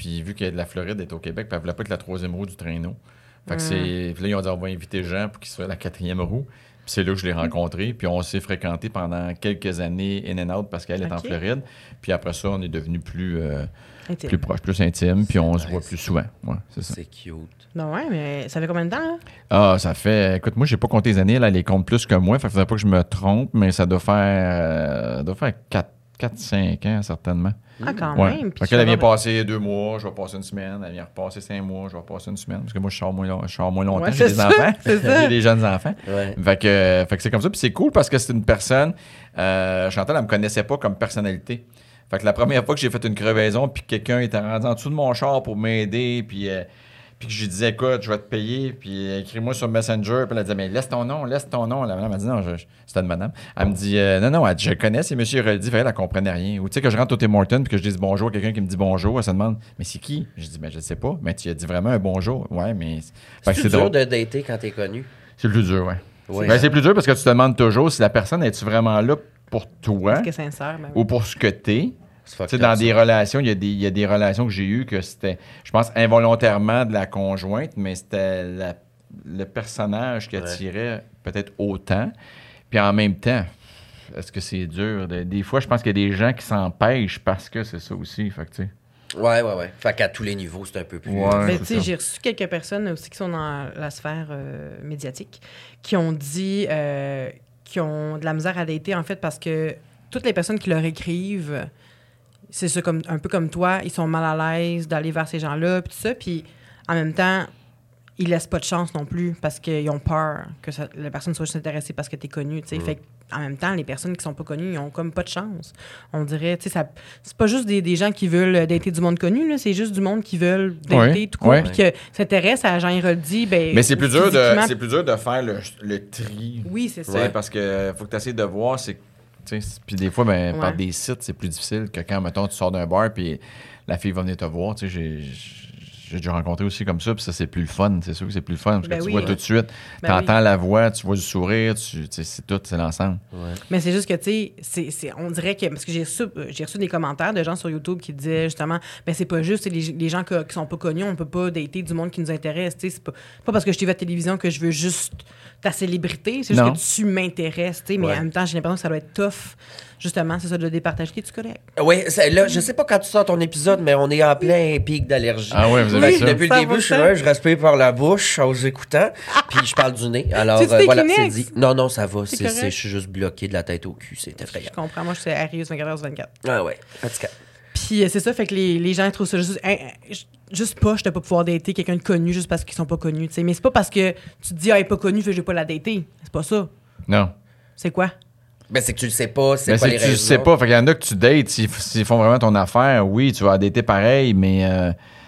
Puis vu que la Floride est au Québec, puis elle voulait pas être la troisième roue du traîneau. Fait que Mm. c'est... Puis là, ils ont dit, on va inviter Jean pour qu'il soit la quatrième roue. Puis c'est là que je l'ai rencontré. Puis on s'est fréquenté pendant quelques années in and out parce qu'elle est en Ok. Floride. Puis après ça, on est devenus plus, euh, Intime. plus proches, plus intimes. Puis on se nice. voit plus souvent. Ouais, c'est ça. C'est cute. Non, ouais, mais ça fait combien de temps, là? Ah, ça fait... Écoute, moi, j'ai pas compté les années. Là, elle les compte plus que moi. Fait que faudrait pas que je me trompe, mais ça doit faire... Euh, doit faire quatre cinq ans, certainement. Ah, quand Ouais. même. Puis Fait tu qu'elle elle vas vient voir- passer deux mois, je vais passer une semaine. Elle vient repasser cinq mois, je vais passer une semaine. Parce que moi, je sors moins, long- je sors moins longtemps. Ouais, j'ai c'est des ça, enfants. c'est ça. J'ai des jeunes enfants. Ouais. Fait que, euh, fait que c'est comme ça. Puis c'est cool parce que c'est une personne... Euh, Chantal, elle me connaissait pas comme personnalité. Fait que la première fois que j'ai fait une crevaison, puis que quelqu'un était rendu en dessous de mon char pour m'aider, puis... euh, puis que je lui disais, écoute, je vais te payer, puis euh, écris-moi sur Messenger. Puis elle disait, mais laisse ton nom, laisse ton nom. La madame m'a dit, non, je- je- c'était une madame. Elle me dit, euh, non, non, elle dit, je le connais, c'est M. Héroldi. Fait qu'elle, elle comprenait rien. Ou tu sais, que je rentre au Tim Hortons, puis que je dise bonjour à quelqu'un qui me dit bonjour, elle se demande, mais c'est qui? Je dis, mais je ne sais pas. Mais tu as dit vraiment un bonjour. Ouais, mais. Fait que C'est c'est dur drôle. de dater quand t'es connu. C'est le plus dur, ouais. Ouais. Ben, c'est plus dur parce que tu te demandes toujours si la personne est-tu vraiment là pour toi Est-ce que c'est sincère? Ben oui. ou pour ce que t'es. C'est Tu fucked sais, up, dans ça. des relations, il y, a des- il y a des relations que j'ai eues que c'était, je pense, involontairement de la conjointe, mais c'était la- le personnage qui Ouais. attirait peut-être autant. Puis en même temps, est-ce que c'est dur? De- des fois, je pense qu'il y a des gens qui s'empêchent parce que c'est ça aussi. Fait que, tu sais. Ouais, ouais, ouais. Fait qu'à tous les niveaux, c'est un peu plus. Ouais. Mais c'est tu sais, ça. j'ai reçu quelques personnes aussi qui sont dans la sphère euh, médiatique qui ont dit euh, qui ont de la misère à dater, en fait, parce que toutes les personnes qui leur écrivent, c'est ça, comme, un peu comme toi, ils sont mal à l'aise d'aller vers ces gens-là, puis tout ça, puis en même temps, ils laissent pas de chance non plus parce qu'ils ont peur que ça- la personne soit juste intéressée parce que t'es connu, tu sais. Fait en même temps, les personnes qui sont pas connues, ils ont comme pas de chance. On dirait, tu sais, ça, c'est pas juste des, des gens qui veulent dater du monde connu, là, c'est juste du monde qui veulent dater Ouais, tout court, ouais. puis que s'intéresse à Jean Héroldi, ben... Mais c'est plus dur de, physiquement- c'est plus dur de faire le, le tri. Oui, c'est Tu ça. sais, parce que faut que tu essaies de voir, c'est tu sais, puis des fois, ben, Ouais. par des sites, c'est plus difficile que quand, mettons, tu sors d'un bar puis la fille va venir te voir. Tu sais, j'ai, j'ai déjà rencontré aussi comme ça, puis ça, c'est plus le fun. C'est sûr que c'est plus le fun parce Ben que tu oui, vois ouais. tout de suite, Ben t'entends oui. la voix, tu vois du sourire, tu, tu sais, c'est tout, c'est l'ensemble. Ouais. Mais c'est juste que, tu sais, c'est, c'est- on dirait que... Parce que j'ai reçu, euh, j'ai reçu des commentaires de gens sur YouTube qui disaient, justement, ben c'est pas juste, les, les gens que- qui sont pas connus, on peut pas dater du monde qui nous intéresse, tu sais. C'est pas, pas parce que je t'ai vu à la télévision que je veux juste ta célébrité, c'est juste Non. que tu m'intéresses, tu sais. Mais Ouais. en même temps, j'ai l'impression que ça doit être tough, justement, c'est ça, de départager. Es-tu correct? Oui, c'est- là, je sais pas quand tu sors ton épisode, mais on est en plein pic d'allergie. Ah ouais, vous avez Fait Oui, que ça. depuis ça le début, va, je suis ça. là, je respire par la bouche en vous écoutant, puis je parle du nez. Alors C'est-tu euh, tes voilà, c'est Kleenex? dit. Non, non, ça va. C'est C'est, correct? c'est- je suis juste bloqué de la tête au cul. C'est Je effrayant. comprends. Moi, je suis Arius vingt-quatre heures sur vingt-quatre. Ah ouais, fatigant. Puis euh, c'est ça, fait que les, les gens ils trouvent ça juste, hein, hein, juste poche de pas pouvoir dater quelqu'un de connu juste parce qu'ils sont pas connus, tu sais. Mais c'est pas parce que tu te dis, ah, elle est pas connue, fait que je vais pas la dater. C'est pas ça. Non. C'est quoi? Ben, c'est que tu le sais pas, c'est Mais pas c'est les que tu le raisons. sais pas. Fait qu'il y en a que tu dates, s'ils, s'ils font vraiment ton affaire, oui, tu vas dater pareil, mais. Euh,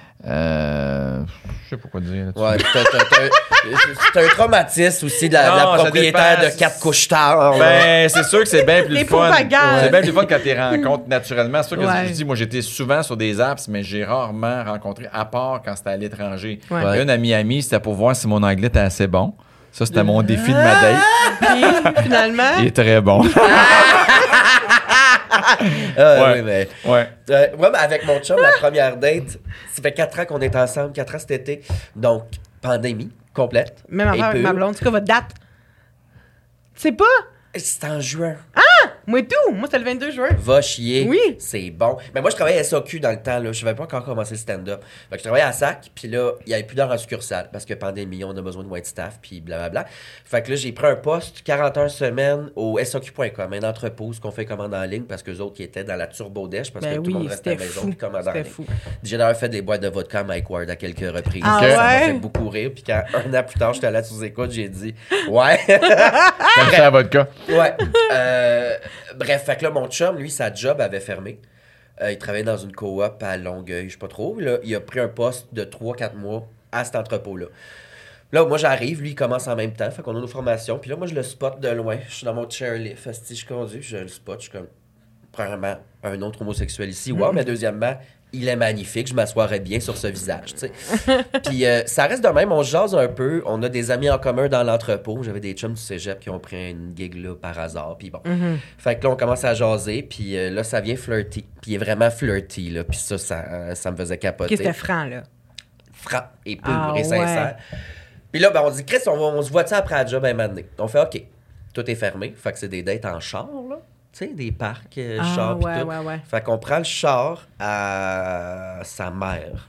euh, je sais pas quoi dire là-dessus. Ouais, t'as, t'as- t'as- c'est un traumatisme aussi de la, de la Non, ça propriétaire dépend. de quatre couches tard. Ben, c'est sûr que c'est bien plus Les le fun. propagandes. C'est bien plus le fun quand tu les rencontres naturellement. C'est sûr que Ouais. je dis, moi, j'étais souvent sur des apps, mais j'ai rarement rencontré, à part quand c'était à l'étranger. Ouais. Il y a une à Miami, c'était pour voir si mon anglais était assez bon. Ça, c'était mon défi de ma date. Puis finalement, Il est très bon. Ah, Ouais. oui, mais... Ouais. Euh, moi, mais avec mon chum, la première date, ça fait quatre ans qu'on est ensemble, quatre ans cet été. Donc, pandémie complète. même affaire Et avec ma pure. blonde, c'est quoi votre date? C'est pas? C'est en juin. Moi et tout. Moi, c'est le vingt-deux juin. Va chier. Oui. C'est bon. Mais moi, je travaillais à S A Q dans le temps. Là. Je savais pas encore commencer le stand-up. Fait que je travaillais à S A C, puis là, il n'y avait plus d'heures en succursale parce que pandémie, on a besoin de white staff, puis blablabla. Fait que là, j'ai pris un poste quarante heures semaine au S A Q point com, un entrepôt, ce qu'on fait commande en ligne parce que les autres qui étaient dans la turbo-dèche parce Ben que tout le monde oui, restait à la c'était maison fou. puis commande en C'était ligne. fou. J'ai d'ailleurs fait des boîtes de vodka à Mike Ward à quelques reprises. Ah Ça m'a ouais? fait beaucoup rire. Puis quand un an plus tard, j'étais allé sous écoute, j'ai dit ouais. Comme ça, à votre cas. Ouais. Euh, bref, fait que là, mon chum, lui, sa job avait fermé. Euh, il travaillait dans une coop à Longueuil, je sais pas trop. Là, il a pris un poste de trois quatre mois à cet entrepôt-là. Là, moi, j'arrive, lui, il commence en même temps. Fait qu'on a nos formations. Puis là, moi, je le spot de loin. Je suis dans mon chairlift. Asti, je conduis, je le spot. Je suis comme, premièrement, un autre homosexuel ici. Wow, mais deuxièmement, il est magnifique, je m'assoirais bien sur ce visage, tu sais. Puis euh, ça reste de même, on se jase un peu, on a des amis en commun dans l'entrepôt, j'avais des chums du cégep qui ont pris une gig là par hasard, puis bon. Mm-hmm. Fait que là, on commence à jaser, puis euh, là, ça vient flirty, puis il est vraiment flirty, là, puis ça, ça, euh, ça me faisait capoter. Qu'est-ce que c'était franc, là? Franc et pur ah, et sincère. Ouais. Puis là, ben, on dit, Chris, on, on se voit-tu après la job un moment donné? On fait, OK, tout est fermé, fait que c'est des dates en char, là. Tu sais, des parcs, euh, ah, char pis ouais, tout. Ouais, ouais. Fait qu'on prend le char à sa mère.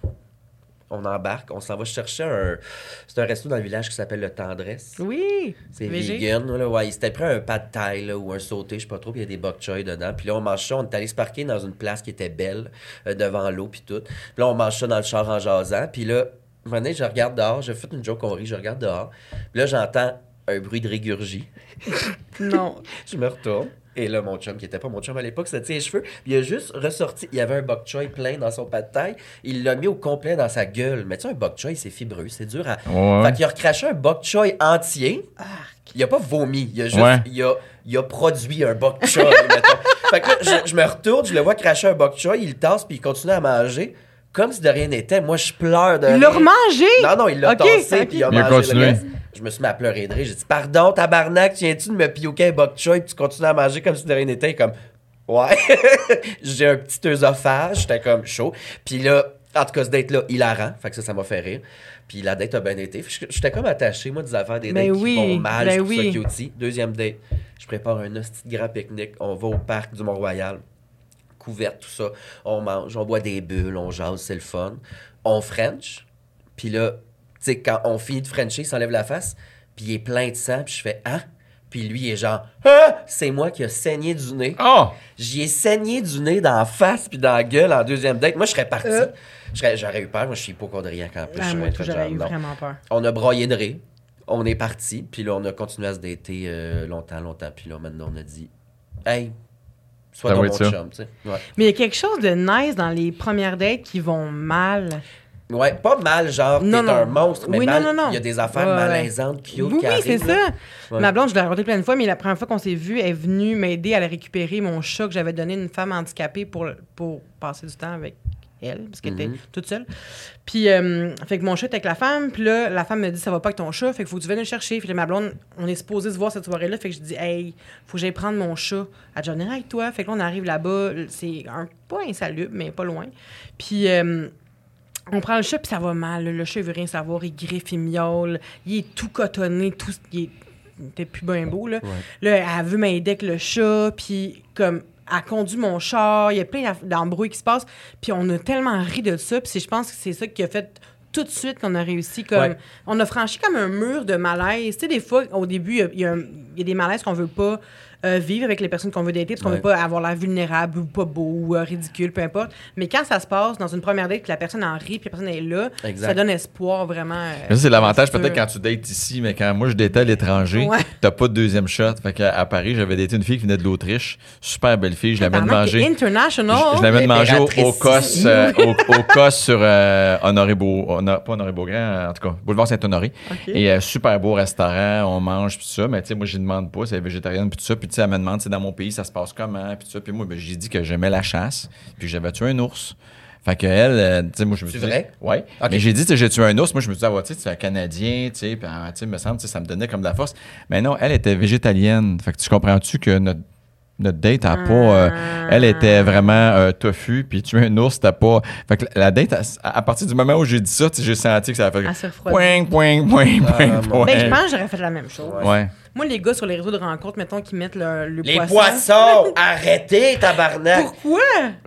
On embarque, on s'en va chercher un... C'est un resto dans le village qui s'appelle Le Tendresse. Oui! C'est vegan, là. Ouais, il s'était pris un pad thai, là, ou un sauté, je sais pas trop, puis il y a des bok choy dedans. Puis là, on mange ça, on est allé se parquer dans une place qui était belle, euh, devant l'eau, puis tout. Puis là, on mange ça dans le char en jasant. Puis là, un moment donné, je regarde dehors, j'ai fait une joke, on rit, je regarde dehors. Puis là, j'entends un bruit de régurgie. Non. Je me retourne. Et là, mon chum, qui était pas mon chum à l'époque, ça tient les cheveux. Il a juste ressorti. Il y avait un bok choy plein dans son pad thai. Il l'a mis au complet dans sa gueule. Mais tu sais, un bok choy, c'est fibreux. C'est dur à. Ouais. Fait qu'il a recraché un bok choy entier. Il a pas vomi. Il a juste. Ouais. Il, a, il a produit un bok choy, mettons. Fait que là, je, je me retourne, je le vois cracher un bok choy. Il le tasse, puis il continue à manger. Comme si de rien n'était. Moi, je pleure de. Il l'a remangé? Non, non, il l'a okay, tassé, okay. puis il a il mangé a continué. le reste. Je me suis mis à pleurer de rire. J'ai dit, pardon, tabarnak, tiens-tu de me pioquer un bok choy puis tu continues à manger comme si de rien n'était? Comme, ouais. J'ai un petit œsophage. J'étais comme chaud. Puis là, en tout cas, ce date-là, hilarant. Fait que ça, ça m'a fait rire. Puis la date a bien été. J'étais comme attaché, moi, des affaires des dates ben qui oui, vont mal. Ben je trouve oui. ça cutie. Deuxième date, je prépare un hostie de grand pique-nique. On va au parc du Mont-Royal. Couverte, tout ça. On mange, on boit des bulles, on jase, c'est le fun. On French. Puis là, tu sais, quand on finit de Frencher, il s'enlève la face. Puis il est plein de sang, puis je fais « Ah! » Puis lui, il est genre « Ah! » C'est moi qui a saigné du nez. Oh! J'y ai saigné du nez dans la face puis dans la gueule en deuxième date. Moi, je serais parti. Euh. J'aurais, j'aurais eu peur. Moi, je suis hypochondriaque en plus. Ah, je moi, tout, j'aurais genre, eu non. vraiment peur. On a broyé de rire. On est parti. Puis là, on a continué à se dater euh, longtemps, longtemps. Puis là, maintenant, on a dit « Hey! » Sois Ça ton va bon être ça. chum, tu sais. Ouais. Mais il y a quelque chose de nice dans les premières dates qui vont mal. Ouais, pas mal, genre, Non, t'es non. un monstre, mais Oui, mal, non, non, non. il y a des affaires Ouais, ouais. malaisantes, cute, Oui, qui oui, c'est arrivent, là. ça. Ouais. Ma blonde, je l'ai raconté plein de fois, mais la première fois qu'on s'est vu, elle est venue m'aider à aller récupérer mon chat que j'avais donné à une femme handicapée pour, pour passer du temps avec elle, parce qu'elle Mhm. était toute seule. Puis, euh, fait que mon chat était avec la femme, puis là, la femme me dit, ça va pas avec ton chat, fait qu'il faut que tu viennes le chercher. Puis là, ma blonde, on est supposé se voir cette soirée-là, fait que je dis, hey, faut que j'aille prendre mon chat. Elle dit, on avec toi. Fait que là, on arrive là-bas, c'est un, pas insalubre, mais pas loin. Puis, euh, on prend le chat, puis ça va mal. Le chat, il veut rien savoir, il griffe, il miaule, il est tout cotonné, tout, il est, il était plus bien beau, là. Ouais. Là, elle veut m'aider avec le chat, puis comme... Elle conduit mon char, il y a plein d'embrouilles qui se passent. Puis on a tellement ri de ça. Puis je pense que c'est ça qui a fait tout de suite qu'on a réussi. Comme, Ouais. On a franchi comme un mur de malaise. Tu sais, des fois, au début, il y a, il y a, un- il y a des malaises qu'on veut pas euh, vivre avec les personnes qu'on veut dater parce qu'on Ouais. veut pas avoir l'air vulnérable ou pas beau ou euh, ridicule, peu importe. Mais quand ça se passe dans une première date, que la personne en rit puis la personne est là, Exact. ça donne espoir vraiment. euh, Mais ça, c'est l'avantage sûr. peut-être quand tu dates ici, mais quand moi je datais à l'étranger, Ouais. t'as pas de deuxième shot. Fait qu'à à Paris, j'avais daté une fille qui venait de l'Autriche, super belle fille, je l'avais de Tabarnak, t'es manger. international. Je, je l'avais de manger au, au L'impératrice Cos, ici. euh, au, au Cos sur euh, Honoré Beau, Honor- pas Honoré Beaugrand, en tout cas, Boulevard Saint-Honoré. OK. Et euh, super beau restaurant, on mange puis tout ça, mais tu sais, moi je lui demande pas, c'est végétarienne puis tout ça, puis tu sais, elle me demande, c'est dans mon pays, ça se passe comment, puis tout ça, puis moi, ben, j'ai dit que j'aimais la chasse, puis que j'avais tué un ours. Fait que elle, euh, tu sais, moi, je me C'est suis dit... vrai? Ouais. Ok. Mais j'ai dit, tu sais, j'ai tué un ours. Moi, je me suis dit, ah, ouais, tu sais, tu es un Canadien, tu sais, puis, ah, tu sais, me semble, tu sais, ça me donnait comme de la force. Mais non, elle était végétalienne. Fait que tu comprends-tu que notre, notre date a pas... euh, elle était vraiment euh, tofu, puis tuer un ours, t'as pas... Fait que la date, à, à partir du moment où j'ai dit ça, tu sais, j'ai senti que ça a fait... Elle s'est refroidie. Point, point, point, Ah, point, mon- point. Ben, je pense que j'aurais fait la même chose. Ouais. Moi, les gars sur les réseaux de rencontres, mettons, qui mettent le, le Les poisson. poissons! Arrêtez, tabarnak! Pourquoi?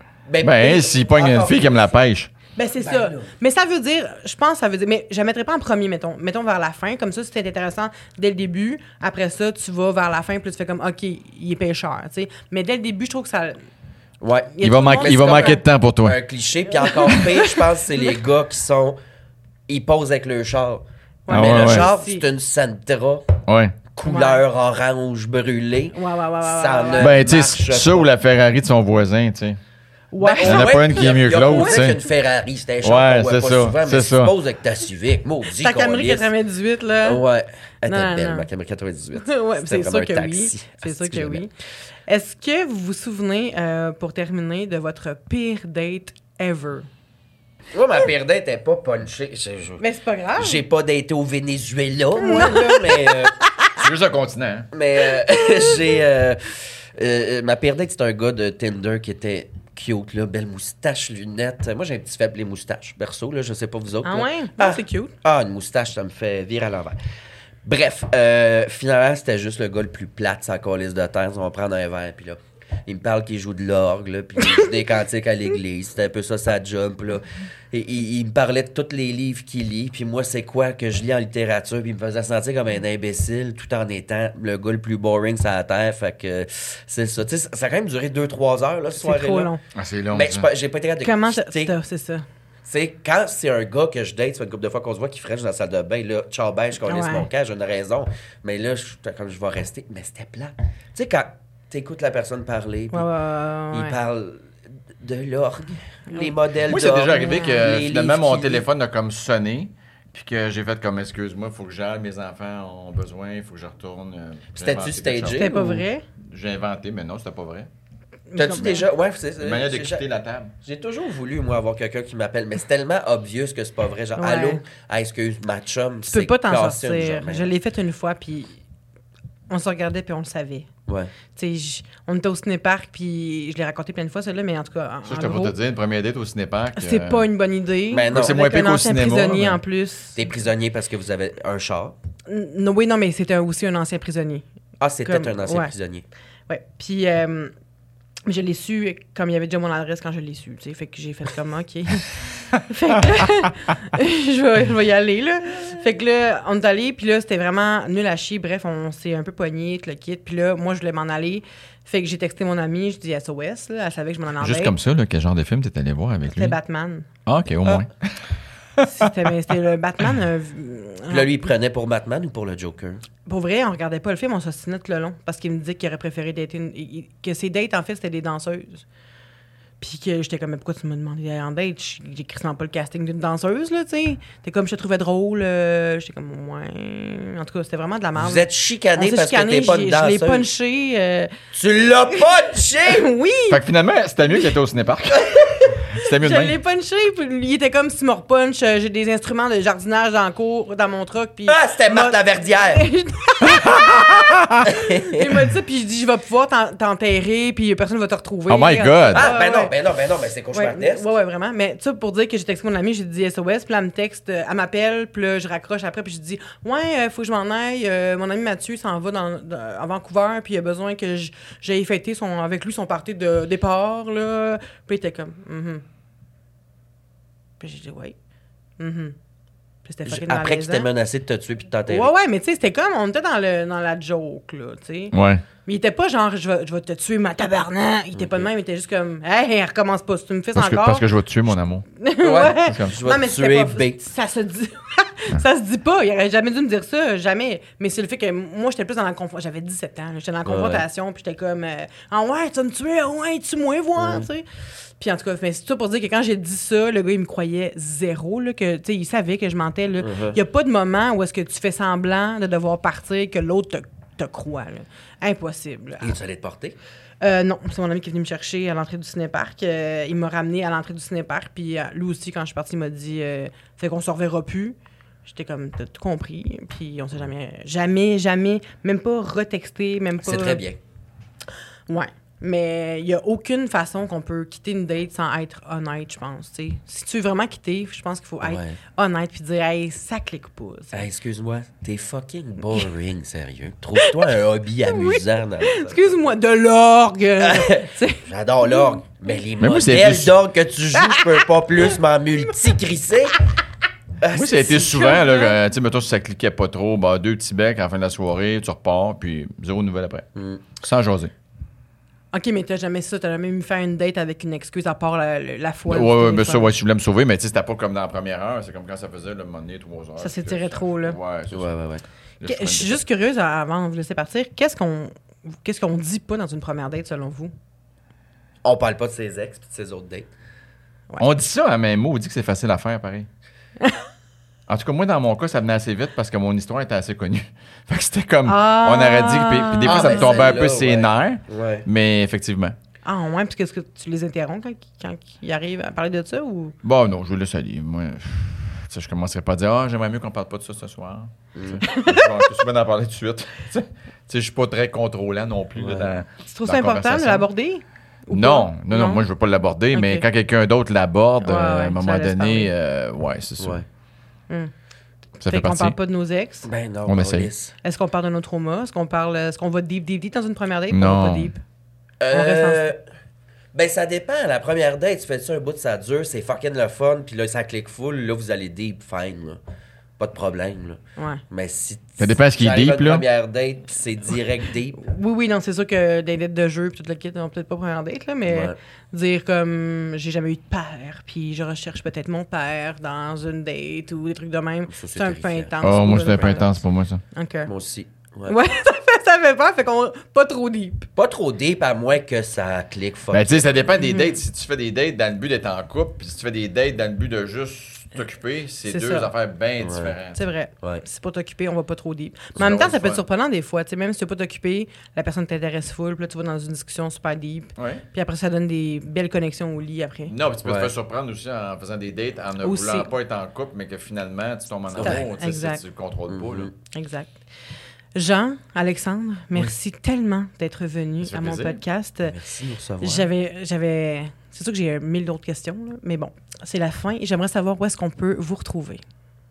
Ben, s'il pogne une fille qui aime la pêche. Ben, c'est Ben ça. là. Mais ça veut dire, je pense, ça veut dire, mais je la mettrais pas en premier, mettons. Mettons vers la fin. Comme ça, c'était intéressant dès le début. Après ça, tu vas vers la fin, puis tu fais comme, OK, il est pêcheur, tu sais. Mais dès le début, je trouve que ça. Ouais. Il y a Il tout va, le manquer- monde- il va c'est comme manquer de temps pour toi. Un cliché, puis encore pire, je pense, c'est les gars qui sont... Ils posent avec le char. Ouais, mais ouais, le ouais. char, Si. c'est une Sentra Ouais. couleur orange brûlée. Ouais, ouais, ouais, ouais. Ça ouais, ne- ouais. Ben, tu marche sais, ça pas. ou la Ferrari de son voisin, tu sais. Ouais. Il y en a pas une qui est mieux que l'autre, tu sais. C'est une Ferrari, c'est un char Ouais, qu'on voit c'est pas ça, souvent, mais c'est si ça. tu poses avec ta Civic, maudit Ta qu'on Camry lisse. quatre-vingt-dix-huit, là. Ouais. Elle Non, était belle, non. ma Camry quatre-vingt-dix-huit. Ouais, C'était c'est vraiment sûr un que taxi. oui. C'est Ah, sûr c'est que j'aimais. oui. Est-ce que vous vous souvenez, euh, pour terminer, de votre pire date ever. Moi, ma pire date était pas punchée. Je- je- Mais c'est pas grave. J'ai pas daté au Venezuela, moi, là, mais... euh, C'est juste un continent. Hein? mais euh, j'ai... euh, euh, ma pire date, c'est un gars de Tinder qui était cute, là, belle moustache, lunettes. Moi, j'ai un petit faible les moustaches, perso, là, je sais pas vous autres. Ah là. ouais? Ah. Ah, c'est cute. Ah, une moustache, ça me fait virer à l'envers. Bref, euh, finalement, c'était juste le gars le plus plate, sa calice de terre. On va prendre un verre, puis là, il me parle qu'il joue de l'orgue, là, puis il joue des cantiques à l'église. C'était un peu ça, sa job, là. Et il, il me parlait de tous les livres qu'il lit, puis moi, c'est quoi que je lis en littérature, puis il me faisait sentir comme un imbécile, tout en étant le gars le plus boring sur la terre. Fait que c'est ça. Tu sais, ça a quand même duré deux trois heures, là, ce C'est soir-là. trop long. Ah, c'est long. Mais ça. j'ai pas- j'ai pas été capable de Comment t'as- quitter. t'as- c'est ça? C'est quand c'est un gars que je date, ça fait une couple de fois qu'on se voit qui fraîche dans la salle de bain, là, ciao ben, je connais Ouais. mon cas, j'ai une raison. Mais là, je, comme je vais rester. Mais c'était plat. Tu sais, quand t'écoutes la personne parler, puis Ouais, ouais, ouais, il ouais. parle de l'orgue, les modèles Moi, c'est d'orgue, déjà arrivé que les finalement livres mon qu'il lit. téléphone a comme sonné. Puis que j'ai fait comme excuse-moi, il faut que j'aille, mes enfants ont besoin, il faut que je retourne. euh, j'ai C'était-tu inventé stagé? quelque chose. C'était pas ou- vrai? J'ai inventé, mais non, c'était pas vrai. T'as-tu Comme- déjà. Ouais, c'est Une manière de j'ai- quitter la table. J'ai toujours voulu, moi, avoir quelqu'un qui m'appelle, mais c'est tellement obvious que c'est pas vrai. Genre, Ouais. allô, ah, excuse, ma chum, Tu peux pas t'en cassé une sortir. jambe. Je l'ai fait une fois, puis on se regardait, puis on le savait. Ouais. Tu sais, j- on était au ciné-parc, puis je l'ai raconté plein de fois, celle-là, mais en tout cas, en, Ça, en j'étais pour gros, te dire, une première date au cinépark. c'est euh, pas une bonne idée. Mais non. C'est Avec moins pire un qu'au ancien cinéma, prisonnier mais- en plus. T'es prisonnier parce que vous avez un char. Non, oui, non, mais c'était aussi un ancien prisonnier. Ah, c'était Comme- un ancien ouais. prisonnier. Ouais. Puis, euh, je l'ai su comme il y avait déjà mon adresse quand je l'ai su, tu sais. Fait que j'ai fait comme, OK. Fait que là, je, vais, je vais y aller, là. Fait que là, on est allé, puis là, c'était vraiment nul à chier. Bref, on s'est un peu pogné, tout le kit. Puis là, moi, je voulais m'en aller. Fait que j'ai texté mon amie, je dis S O S, là. Elle savait que je m'en allais. Juste comme ça, là, quel genre de film t'es allé voir avec lui? C'était Batman. Ah, ok, au moins. C'était, mais c'était le Batman. euh, Puis là, lui, il prenait pour Batman ou pour le Joker? Pour vrai, on regardait pas le film, on s'ostinait tout le long. Parce qu'il me disait qu'il aurait préféré dater une... il- il- que ses dates, en fait, c'était des danseuses. Puis que j'étais comme, mais pourquoi tu m'as demandé d'aller en date? J'ai quasiment pas le casting d'une danseuse, là, tu sais. T'es comme, je te trouvais drôle. euh, J'étais comme, ouais. En tout cas, c'était vraiment de la merde. Vous êtes chicané On s'est parce chicané, que t'es pas j'ai- une je l'ai danseuse. punché. euh, Tu l'as punché! oui! Fait que finalement, c'était mieux qu'il était au cinépark. C'était mieux de Je même. l'ai punché, puis il était comme si tu me repunch, euh, j'ai des instruments de jardinage dans le cours, dans mon truck, puis... Ah, c'était Marthe Moi- Laverdière! Il m'a dit ça, puis je dis, je vais pouvoir t'en- t'enterrer, puis personne va te retrouver. Oh my God! Ah, ben Ouais, non, ouais. ben non, ben non, ben c'est Ouais, cauchemardesque. ouais, ouais, vraiment. Mais ça, pour dire que j'ai texté mon amie, j'ai dit S O S, puis là, elle me texte, euh, elle m'appelle, puis là, je raccroche après, puis je dis, ouais, euh, faut que je m'en aille. euh, mon ami Mathieu s'en va dans, dans- à Vancouver, puis il a besoin que je- j'aille fêter son, avec lui son party de départ, là. Puis il était comme, mhm. Puis j'ai dit, ouais. Mhm. Puis c'était fucking Après qu'il t'ait malaisant. menacé de te tuer puis de t'enterrer. Ouais, ouais, mais tu sais, c'était comme, on était dans, le, dans la joke, là, tu sais. Ouais. Mais il était pas genre, je vais, je vais te tuer, ma tabarnak. Il était pas de même, il était juste comme, hey, recommence pas, si tu me fais Parce que, encore. parce que je vais te tuer, mon amour. ouais. c'est comme, je vais Non, te mais tuer, c'était pas, B. ça se dit. ça se dit pas. Il aurait jamais dû me dire ça, jamais. Mais c'est le fait que moi, j'étais plus dans la confrontation. J'avais dix-sept ans, là, j'étais dans la Ouais, confrontation, puis j'étais comme, euh, ah ouais, tu vas me tuer, ah ouais, tue-moi, voir, tu sais. Puis en tout cas, mais c'est tout pour dire que quand j'ai dit ça, le gars, il me croyait zéro, là, que, tu sais, il savait que je mentais, là. Il y a pas de moment où est-ce que tu fais semblant de devoir partir que l'autre te, te croit, là. Impossible. Et tu allais te porter? Euh, non, c'est mon ami qui est venu me chercher à l'entrée du cinéparc. Euh, il m'a ramené à l'entrée du cinéparc. Puis euh, lui aussi, quand je suis partie, il m'a dit euh, fait qu'on se reverra plus. J'étais comme, t'as tout compris. Puis on s'est jamais, jamais, jamais, même pas retexté, même pas. C'est très bien. Ouais. Mais il n'y a aucune façon qu'on peut quitter une date sans être honnête, je pense. T'sais. Si tu veux vraiment quitter, je pense qu'il faut être Ouais. honnête puis dire, hey, ça clique pas. t'sais. Hey, excuse-moi, t'es fucking boring, sérieux. Trouve-toi un hobby amusant dans ça. Excuse-moi, de l'orgue. T'sais. J'adore l'orgue, mais les Mais moi, c'est modèles plus- d'orgue que tu joues, je peux pas plus m'en multi-crisser. Ah, Moi, ça a c'est- été c'est souvent, là, euh, tu sais, mettons, si ça cliquait pas trop, bah, deux petits becs à la fin de la soirée, tu repars, puis zéro nouvelle après. Mm. Sans jaser. OK, mais t'as jamais ça. T'as jamais mis faire une date avec une excuse à part la, la, la fois. Ouais, du ouais, téléphone. mais ça, ouais, si je voulais me sauver, mais tu sais, c'était pas comme dans la première heure, c'est comme quand ça faisait le moment donné, trois heures. Ça s'étirait puis là, trop, là. Ouais, c'est Ouais, ça. ouais, ouais. Là, Que- Je suis juste curieuse, avant de vous laisser partir, qu'est-ce qu'on qu'est-ce qu'on dit pas dans une première date, selon vous? On parle pas de ses ex pis de ses autres dates. On dit ça à même mot, on dit que c'est facile à faire, pareil. En tout cas, moi, dans mon cas, ça venait assez vite parce que mon histoire était assez connue. Fait que c'était comme, Ah. on aurait dit, puis, puis des fois, Ah, ça ben me tombait un peu celle-là, ses ouais. nerfs, Ouais. mais effectivement. Ah, ouais, puis qu'est-ce que tu les interromps quand, quand ils arrivent à parler de ça ou. Bon, non, je vous laisse aller. Moi, tu sais, je commencerai pas à dire, ah, j'aimerais mieux qu'on parle pas de ça ce soir. Mm. Je suis bien d'en parler tout de suite. Tu sais, je suis pas très contrôlant non plus. Ouais. Là, dans, tu trouves dans ça la important de conversation. l'aborder? Ou Non, pas? non, non, moi, je veux pas l'aborder, Ok. mais quand quelqu'un d'autre l'aborde, Ouais, euh, ouais, à un ça moment laisse donné, parler. euh, ouais, c'est ça. Ouais. Hum. Ça Fait fait qu'on partie. parle pas de nos ex. Ben non, On on essaye. laisse. Est-ce qu'on parle de nos traumas? Est-ce qu'on parle. Est-ce qu'on va deep, deep, deep dans une première date? Non. On va pas deep. Euh, reste ben, ça dépend. La première date, tu fais ça un bout de ça dure, c'est fucking le fun, puis là, ça clique full, là, vous allez deep, fine, là. Pas de problème, là. Ouais. Mais si. Ça dépend de ce qui est j'arrive à deep, une là. première date, puis c'est direct deep. Oui, oui, non, c'est sûr que des dates de jeu puis tout le kit, on peut-être pas première date, là, mais Ouais. dire comme j'ai jamais eu de père, puis je recherche peut-être mon père dans une date ou des trucs de même. Ça, c'est C'est un peu terrifiant. intense. Oh, moi, pour c'est un une peu première intense pour moi, ça. date. OK. Moi aussi. Ouais. Ouais, ça fait, ça fait peur, fait qu'on. Pas trop deep. Pas trop deep, à moins que ça clique fuck. Ben, tu sais, ça dépend Mm-hmm. des dates. Si tu fais des dates dans le but d'être en couple, puis si tu fais des dates dans le but de juste t'occuper, c'est C'est deux ça. affaires bien Ouais. différentes. C'est vrai. Ouais. Si c'est pas t'occuper, on va pas trop deep. Mais C'est en même temps, vraiment ça peut le être fun. surprenant des fois. Tu sais, même si tu pas t'occuper, la personne t'intéresse full, puis là, tu vas dans une discussion super deep. Ouais. Puis après, ça donne des belles connexions au lit après. Non, puis tu peux Ouais. te faire surprendre aussi en faisant des dates, en ne Aussi. voulant pas être en couple, mais que finalement, tu tombes en Ouais. amour. Tu sais, Exact. si tu le contrôles pas, là. Mhm. Exact. Jean, Alexandre, merci tellement d'être venu Ça fait à mon plaisir. podcast. Merci de nous recevoir. J'avais, j'avais, c'est sûr que j'ai mille d'autres questions, là, mais bon, c'est la fin. Et j'aimerais savoir où est-ce qu'on peut vous retrouver.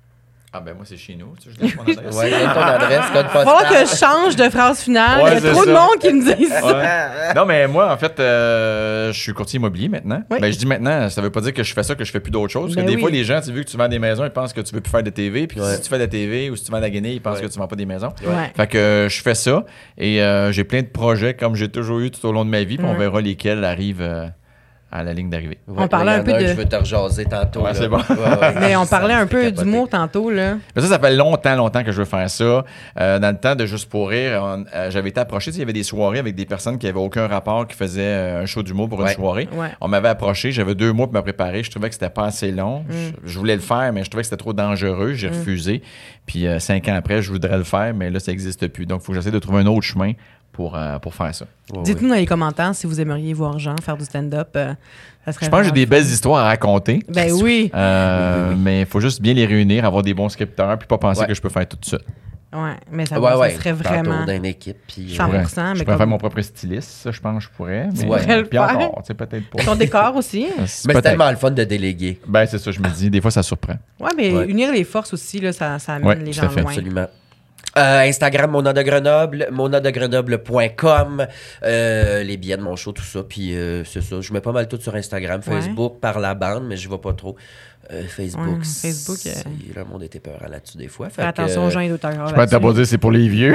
Ah, ben moi, c'est chez nous. Tu sais, je laisse mon adresse. Ouais, donne ton adresse, code Il va falloir que postal. je change de phrase finale. Ouais, Il y a c'est trop de ça. monde qui me dit ça. Ouais. Non, mais moi, en fait, euh, je suis courtier immobilier maintenant. Oui. Ben, je dis maintenant, ça veut pas dire que je fais ça, que je fais plus d'autres choses. Parce Ben que des oui. fois, les gens, tu vu que tu vends des maisons, ils pensent que tu veux plus faire de T V. Puis Ouais. si tu fais de la T V ou si tu vends de la guinée, ils pensent Ouais. que tu vends pas des maisons. Ouais. Fait que euh, je fais ça. Et euh, j'ai plein de projets, comme j'ai toujours eu tout au long de ma vie. Puis on Ouais. verra lesquels arrivent euh, à la ligne d'arrivée. Ouais, On parlait là, un y en peu a de- Je veux te rejaser tantôt. Ouais, là. c'est bon. Ouais, ouais. Mais on Ça parlait me un fait peu capoter. d'humour tantôt, là. Mais ça, ça fait longtemps, longtemps que je veux faire ça. Euh, dans le temps de Juste pour rire, on- euh, j'avais été approché. Tu sais, il y avait des soirées avec des personnes qui n'avaient aucun rapport, qui faisaient euh, un show d'humour pour Ouais. une soirée. Ouais. On m'avait approché. J'avais deux mois pour me préparer. Je trouvais que c'était pas assez long. Mm. Je, je voulais le faire, mais je trouvais que c'était trop dangereux. J'ai refusé. Puis euh, cinq ans après, je voudrais le faire, mais là, ça n'existe plus. Donc, il faut que j'essaie de trouver un autre chemin pour, euh, pour faire ça. Ouais, Dites-nous dans les commentaires si vous aimeriez voir Jean faire du stand-up. euh, ça serait Je pense que j'ai vraiment des fun. belles histoires à raconter. Ben oui. Euh, Oui, oui, oui. Mais il faut juste bien les réunir, avoir des bons scripteurs, puis pas penser Ouais. que je peux faire tout ça. Ouais, mais ça, ouais, va, ça ouais. serait Tantôt vraiment. dans une équipe. Puis, cent euh, pour Ouais. cent, Je mais pourrais comme- faire mon propre styliste, ça, je pense que je pourrais. Mais, Ouais. pourrais le puis faire. encore, tu sais, peut-être pas. Ton décor aussi. C'est Mais c'est peut-être. tellement le fun de déléguer. Ben, c'est ça, je me dis. Des fois, ça surprend. Ouais, mais Ouais. unir les forces aussi, là, ça, ça amène Ouais, les tout gens à fait. loin. Absolument. Euh, Instagram, Mona de Grenoble, mona de grenoble point com, euh, les billets de mon show, tout ça. Puis euh, c'est ça. Je mets pas mal tout sur Instagram, Ouais. Facebook, par la bande, mais je vais pas trop. Euh, Facebook, Ouais, Facebook, c'est- euh, le monde était peur là-dessus des fois. Fait Fais que, attention euh, aux gens et d'auteurs. Je peux t'aborder, dire c'est pour les vieux.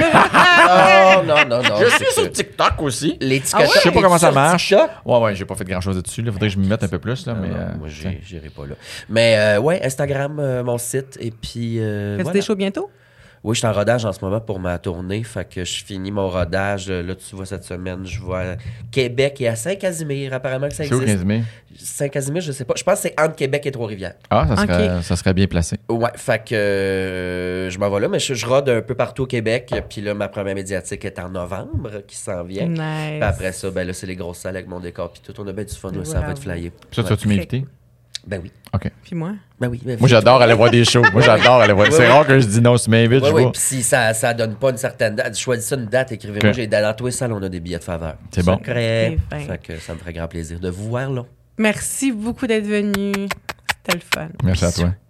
Non, non, non, non. je c'est suis que- sur TikTok aussi. Les Ah ouais? TikTok. Je sais pas comment ça sur marche. TikTok? Ouais, ouais, j'ai pas fait grand-chose dessus. Il faudrait que je m'y mette un peu plus. Là, Ah mais, non, euh, moi, tiens. j'ai- j'irai pas là. Mais euh, ouais, Instagram, euh, mon site. Et puis. Euh, Fais-tu voilà. des shows bientôt? Oui, je suis en rodage en ce moment pour ma tournée. Fait que je finis mon rodage. Là, tu vois, cette semaine, je vais à Québec et à Saint-Casimir. Apparemment que ça C'est où, existe. Casimir? Saint-Casimir, je sais pas. Je pense que c'est entre Québec et Trois-Rivières. Ah, ça serait, Ok. ça serait bien placé. Ouais, fait que euh, je m'en vais là, mais je, je rôde un peu partout au Québec. Puis là, ma première médiatique est en novembre, qui s'en vient. Nice. Puis après ça, ben là, c'est les grosses salles avec mon décor. Puis tout, on a bien du fun. là, ça va être Bravo. flyé. Puis ça, tu Ouais. vas-tu m'inviter? Ben oui. OK. Puis moi? Ben oui. Ben Moi, j'adore aller voir des shows. Moi, j'adore aller voir. Ouais, C'est ouais. rare que je dis non, si tu m'invites, Oui, je oui, vais. puis si ça, ça donne pas une certaine date, choisissez une date, écrivez-moi. Ok. J'ai, dans tous les salles, on a des billets de faveur. C'est bon. Secret. C'est fin. Fait que ça me ferait grand plaisir de vous voir là. Merci beaucoup d'être venu. C'était le fun. Merci à toi.